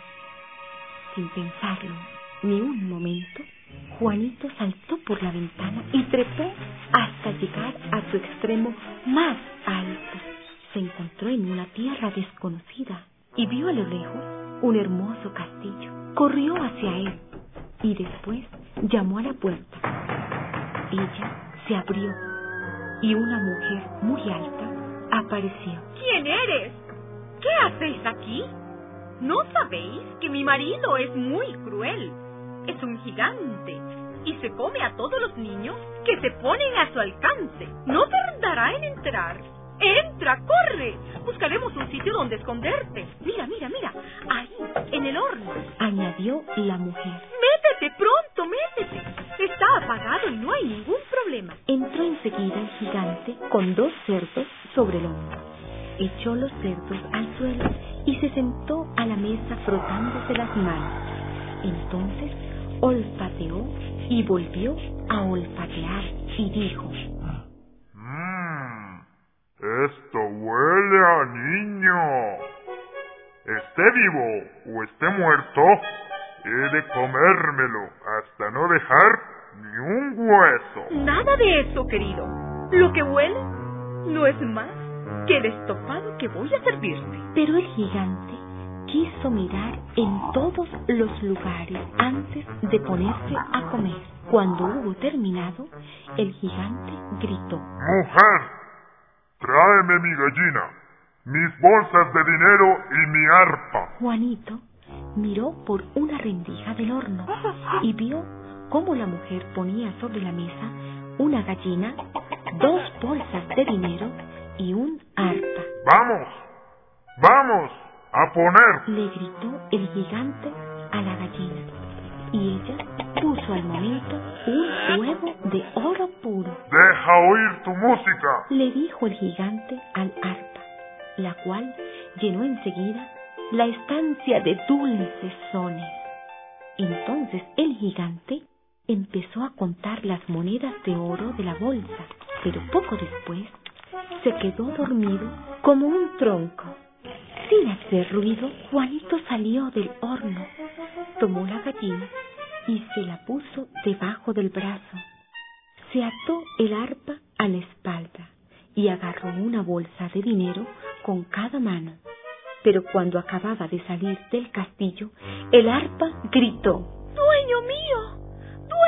Sin pensarlo ni un momento, Juanito saltó por la ventana y trepó hasta llegar a su extremo más alto. Se encontró en una tierra desconocida y vio a lo lejos un hermoso castillo. Corrió hacia él y después llamó a la puerta. Ella se abrió y una mujer muy alta apareció. ¿Quién eres? ¿Qué hacéis aquí? ¿No sabéis que mi marido es muy cruel? Es un gigante y se come a todos los niños que se ponen a su alcance. No tardará en entrar. ¡Entra, corre! Buscaremos un sitio donde esconderte. Mira, mira, mira. Ahí, en el horno. Añadió la mujer. ¡Métete pronto, métete! Está apagado y no hay ningún problema. Entró enseguida el gigante con dos cerdos sobre el hombro. Echó los cerdos al suelo y se sentó a la mesa frotándose las manos. Entonces olfateó y volvió a olfatear y dijo: Mmm, esto huele a niño. Esté vivo o esté muerto, he de comérmelo hasta no dejar ni un hueso. Nada de eso, querido. Lo que huele no es más que el estofado que voy a servirte. Pero el gigante quiso mirar en todos los lugares antes de ponerse a comer. Cuando hubo terminado, el gigante gritó: ¡Mujer! Tráeme mi gallina, mis bolsas de dinero y mi arpa. Juanito miró por una rendija del horno y vio cómo la mujer ponía sobre la mesa una gallina, dos bolsas de dinero y un arpa. ¡Vamos! ¡Vamos! ¡A poner! Le gritó el gigante a la gallina y ella puso al momento un huevo de oro puro. ¡Deja oír tu música!, le dijo el gigante al arpa, la cual llenó enseguida la estancia de dulces sones. Entonces el gigante empezó a contar las monedas de oro de la bolsa, pero poco después se quedó dormido como un tronco. Sin hacer ruido, Juanito salió del horno, tomó la gallina y se la puso debajo del brazo. Se ató el arpa a la espalda y agarró una bolsa de dinero con cada mano. Pero cuando acababa de salir del castillo, el arpa gritó: ¡Tú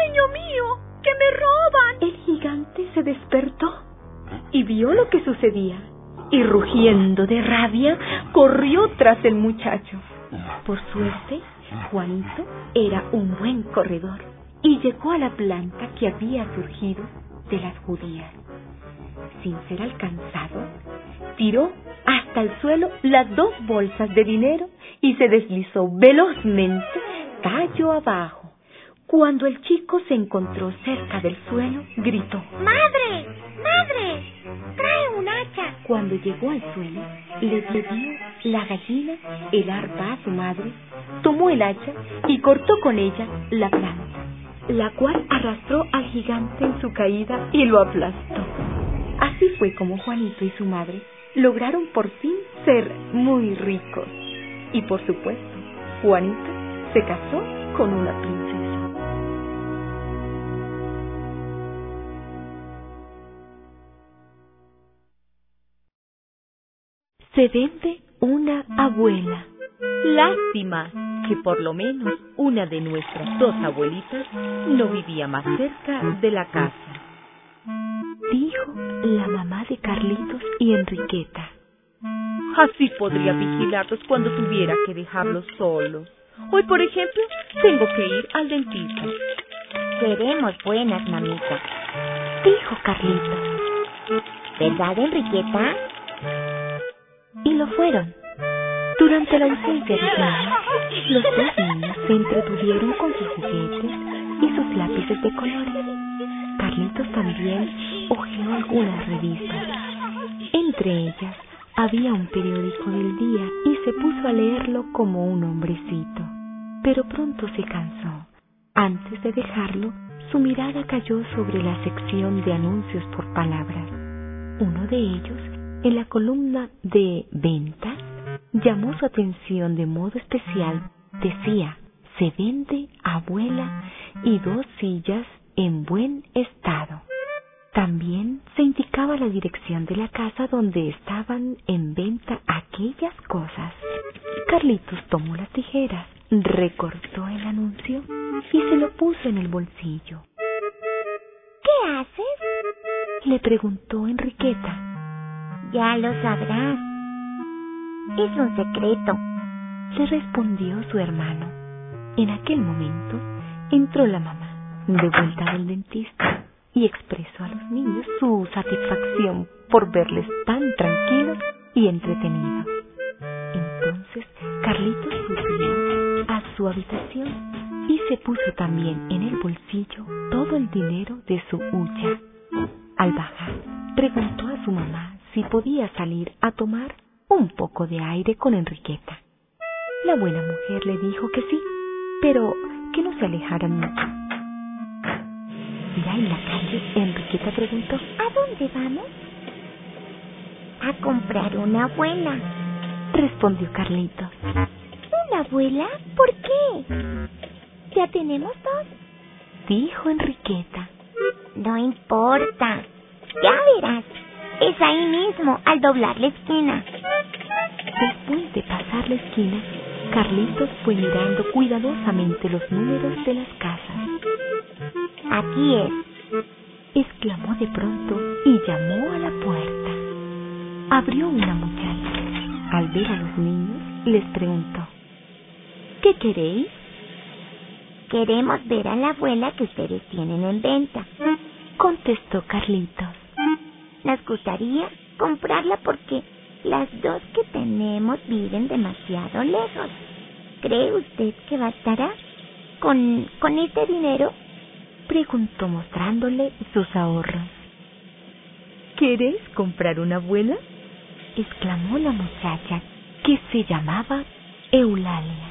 dueño mío, que me roban. El gigante se despertó y vio lo que sucedía, y rugiendo de rabia, corrió tras el muchacho. Por suerte, Juanito era un buen corredor y llegó a la planta que había surgido de las judías. Sin ser alcanzado, tiró hasta el suelo las dos bolsas de dinero y se deslizó velozmente tallo abajo. Cuando el chico se encontró cerca del suelo, gritó: ¡Madre! ¡Madre! ¡Trae un hacha! Cuando llegó al suelo, le dio la gallina el arpa a su madre, tomó el hacha y cortó con ella la planta, la cual arrastró al gigante en su caída y lo aplastó. Así fue como Juanito y su madre lograron por fin ser muy ricos. Y por supuesto, Juanito se casó con una princesa. Se vende una abuela. Lástima que por lo menos una de nuestras dos abuelitas no vivía más cerca de la casa, dijo la mamá de Carlitos y Enriqueta. Así podría vigilarlos cuando tuviera que dejarlos solos. Hoy, por ejemplo, tengo que ir al dentista. Seremos buenas, mamita, dijo Carlitos. ¿Verdad, Enriqueta? Y lo fueron. Durante la ausencia de mamá, los dos niños se entretuvieron con sus juguetes y sus lápices de colores. Carlitos también hojeó algunas revistas. Entre ellas había un periódico del día y se puso a leerlo como un hombrecito. Pero pronto se cansó. Antes de dejarlo, su mirada cayó sobre la sección de anuncios por palabras. Uno de ellos, en la columna de ventas, llamó su atención de modo especial. Decía: se vende abuela y dos sillas en buen estado. También se indicaba la dirección de la casa donde estaban en venta aquellas cosas. Carlitos tomó las tijeras, recortó el anuncio y se lo puso en el bolsillo. ¿Qué haces?, le preguntó Enriqueta. Ya lo sabrás. Es un secreto, le respondió su hermano. En aquel momento entró la mamá, de vuelta del dentista, y expresó a los niños su satisfacción por verles tan tranquilos y entretenidos. Entonces Carlitos subió a su habitación y se puso también en el bolsillo todo el dinero de su hucha. Al bajar, preguntó a su mamá si podía salir a tomar un poco de aire con Enriqueta. La buena mujer le dijo que sí, pero que no se alejaran mucho. Ya en la calle, Enriqueta preguntó: ¿a dónde vamos? A comprar una abuela, respondió Carlitos. ¿Una abuela? ¿Por qué? Ya tenemos dos, dijo Enriqueta. No importa, ya verás. Es ahí mismo, al doblar la esquina. Después de pasar la esquina, Carlitos fue mirando cuidadosamente los números de las casas. Aquí es, exclamó de pronto y llamó a la puerta. Abrió una muchacha. Al ver a los niños, les preguntó: ¿qué queréis? Queremos ver a la abuela que ustedes tienen en venta, contestó Carlitos. Nos gustaría comprarla porque las dos que tenemos viven demasiado lejos. ¿Cree usted que bastará con, con este dinero? Preguntó mostrándole sus ahorros. ¿Queréis comprar una abuela?, exclamó la muchacha, que se llamaba Eulalia.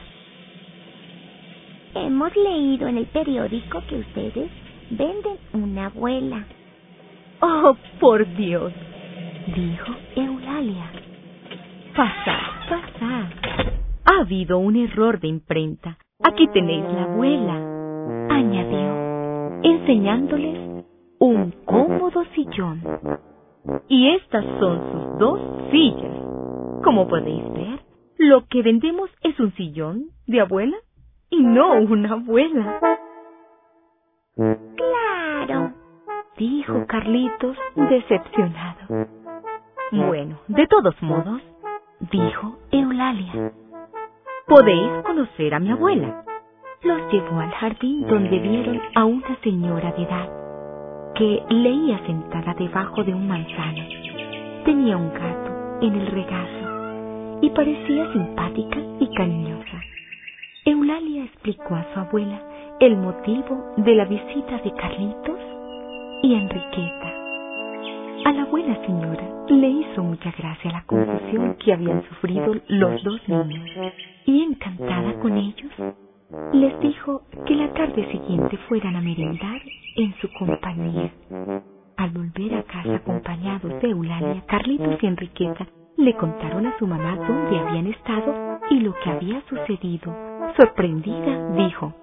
Hemos leído en el periódico que ustedes venden una abuela. ¡Oh, por Dios!, dijo Eulalia. Pasad, pasad. Ha habido un error de imprenta. Aquí tenéis la abuela, añadió, enseñándoles un cómodo sillón. Y estas son sus dos sillas. Como podéis ver, lo que vendemos es un sillón de abuela y no una abuela. Claro, dijo Carlitos decepcionado. Bueno, de todos modos, dijo Eulalia, podéis conocer a mi abuela. Los llevó al jardín donde vieron a una señora de edad que leía sentada debajo de un manzano. Tenía un gato en el regazo y parecía simpática y cariñosa. Eulalia explicó a su abuela el motivo de la visita de Carlitos y Enriqueta. A la buena señora le hizo mucha gracia la confusión que habían sufrido los dos niños y, encantada con ellos, les dijo que la tarde siguiente fueran a merendar en su compañía. Al volver a casa acompañados de Eulalia, Carlitos y Enriqueta le contaron a su mamá dónde habían estado y lo que había sucedido. Sorprendida, dijo: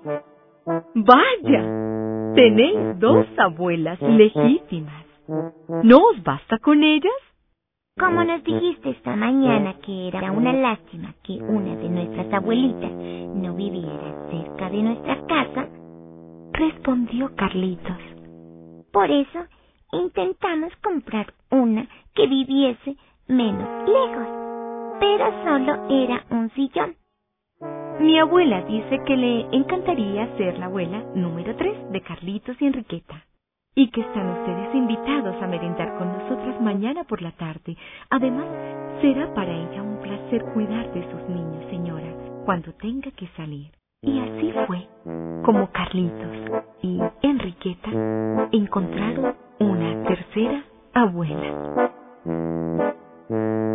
¡Vaya! Tenéis dos abuelas legítimas. ¿No os basta con ellas? Como nos dijiste esta mañana que era una lástima que una de nuestras abuelitas no viviera cerca de nuestra casa, respondió Carlitos. Por eso intentamos comprar una que viviese menos lejos, pero solo era un sillón. Mi abuela dice que le encantaría ser la abuela número tres de Carlitos y Enriqueta, y que están ustedes invitados a merendar con nosotras mañana por la tarde. Además, será para ella un placer cuidar de sus niños, señora, cuando tenga que salir. Y así fue como Carlitos y Enriqueta encontraron una tercera abuela.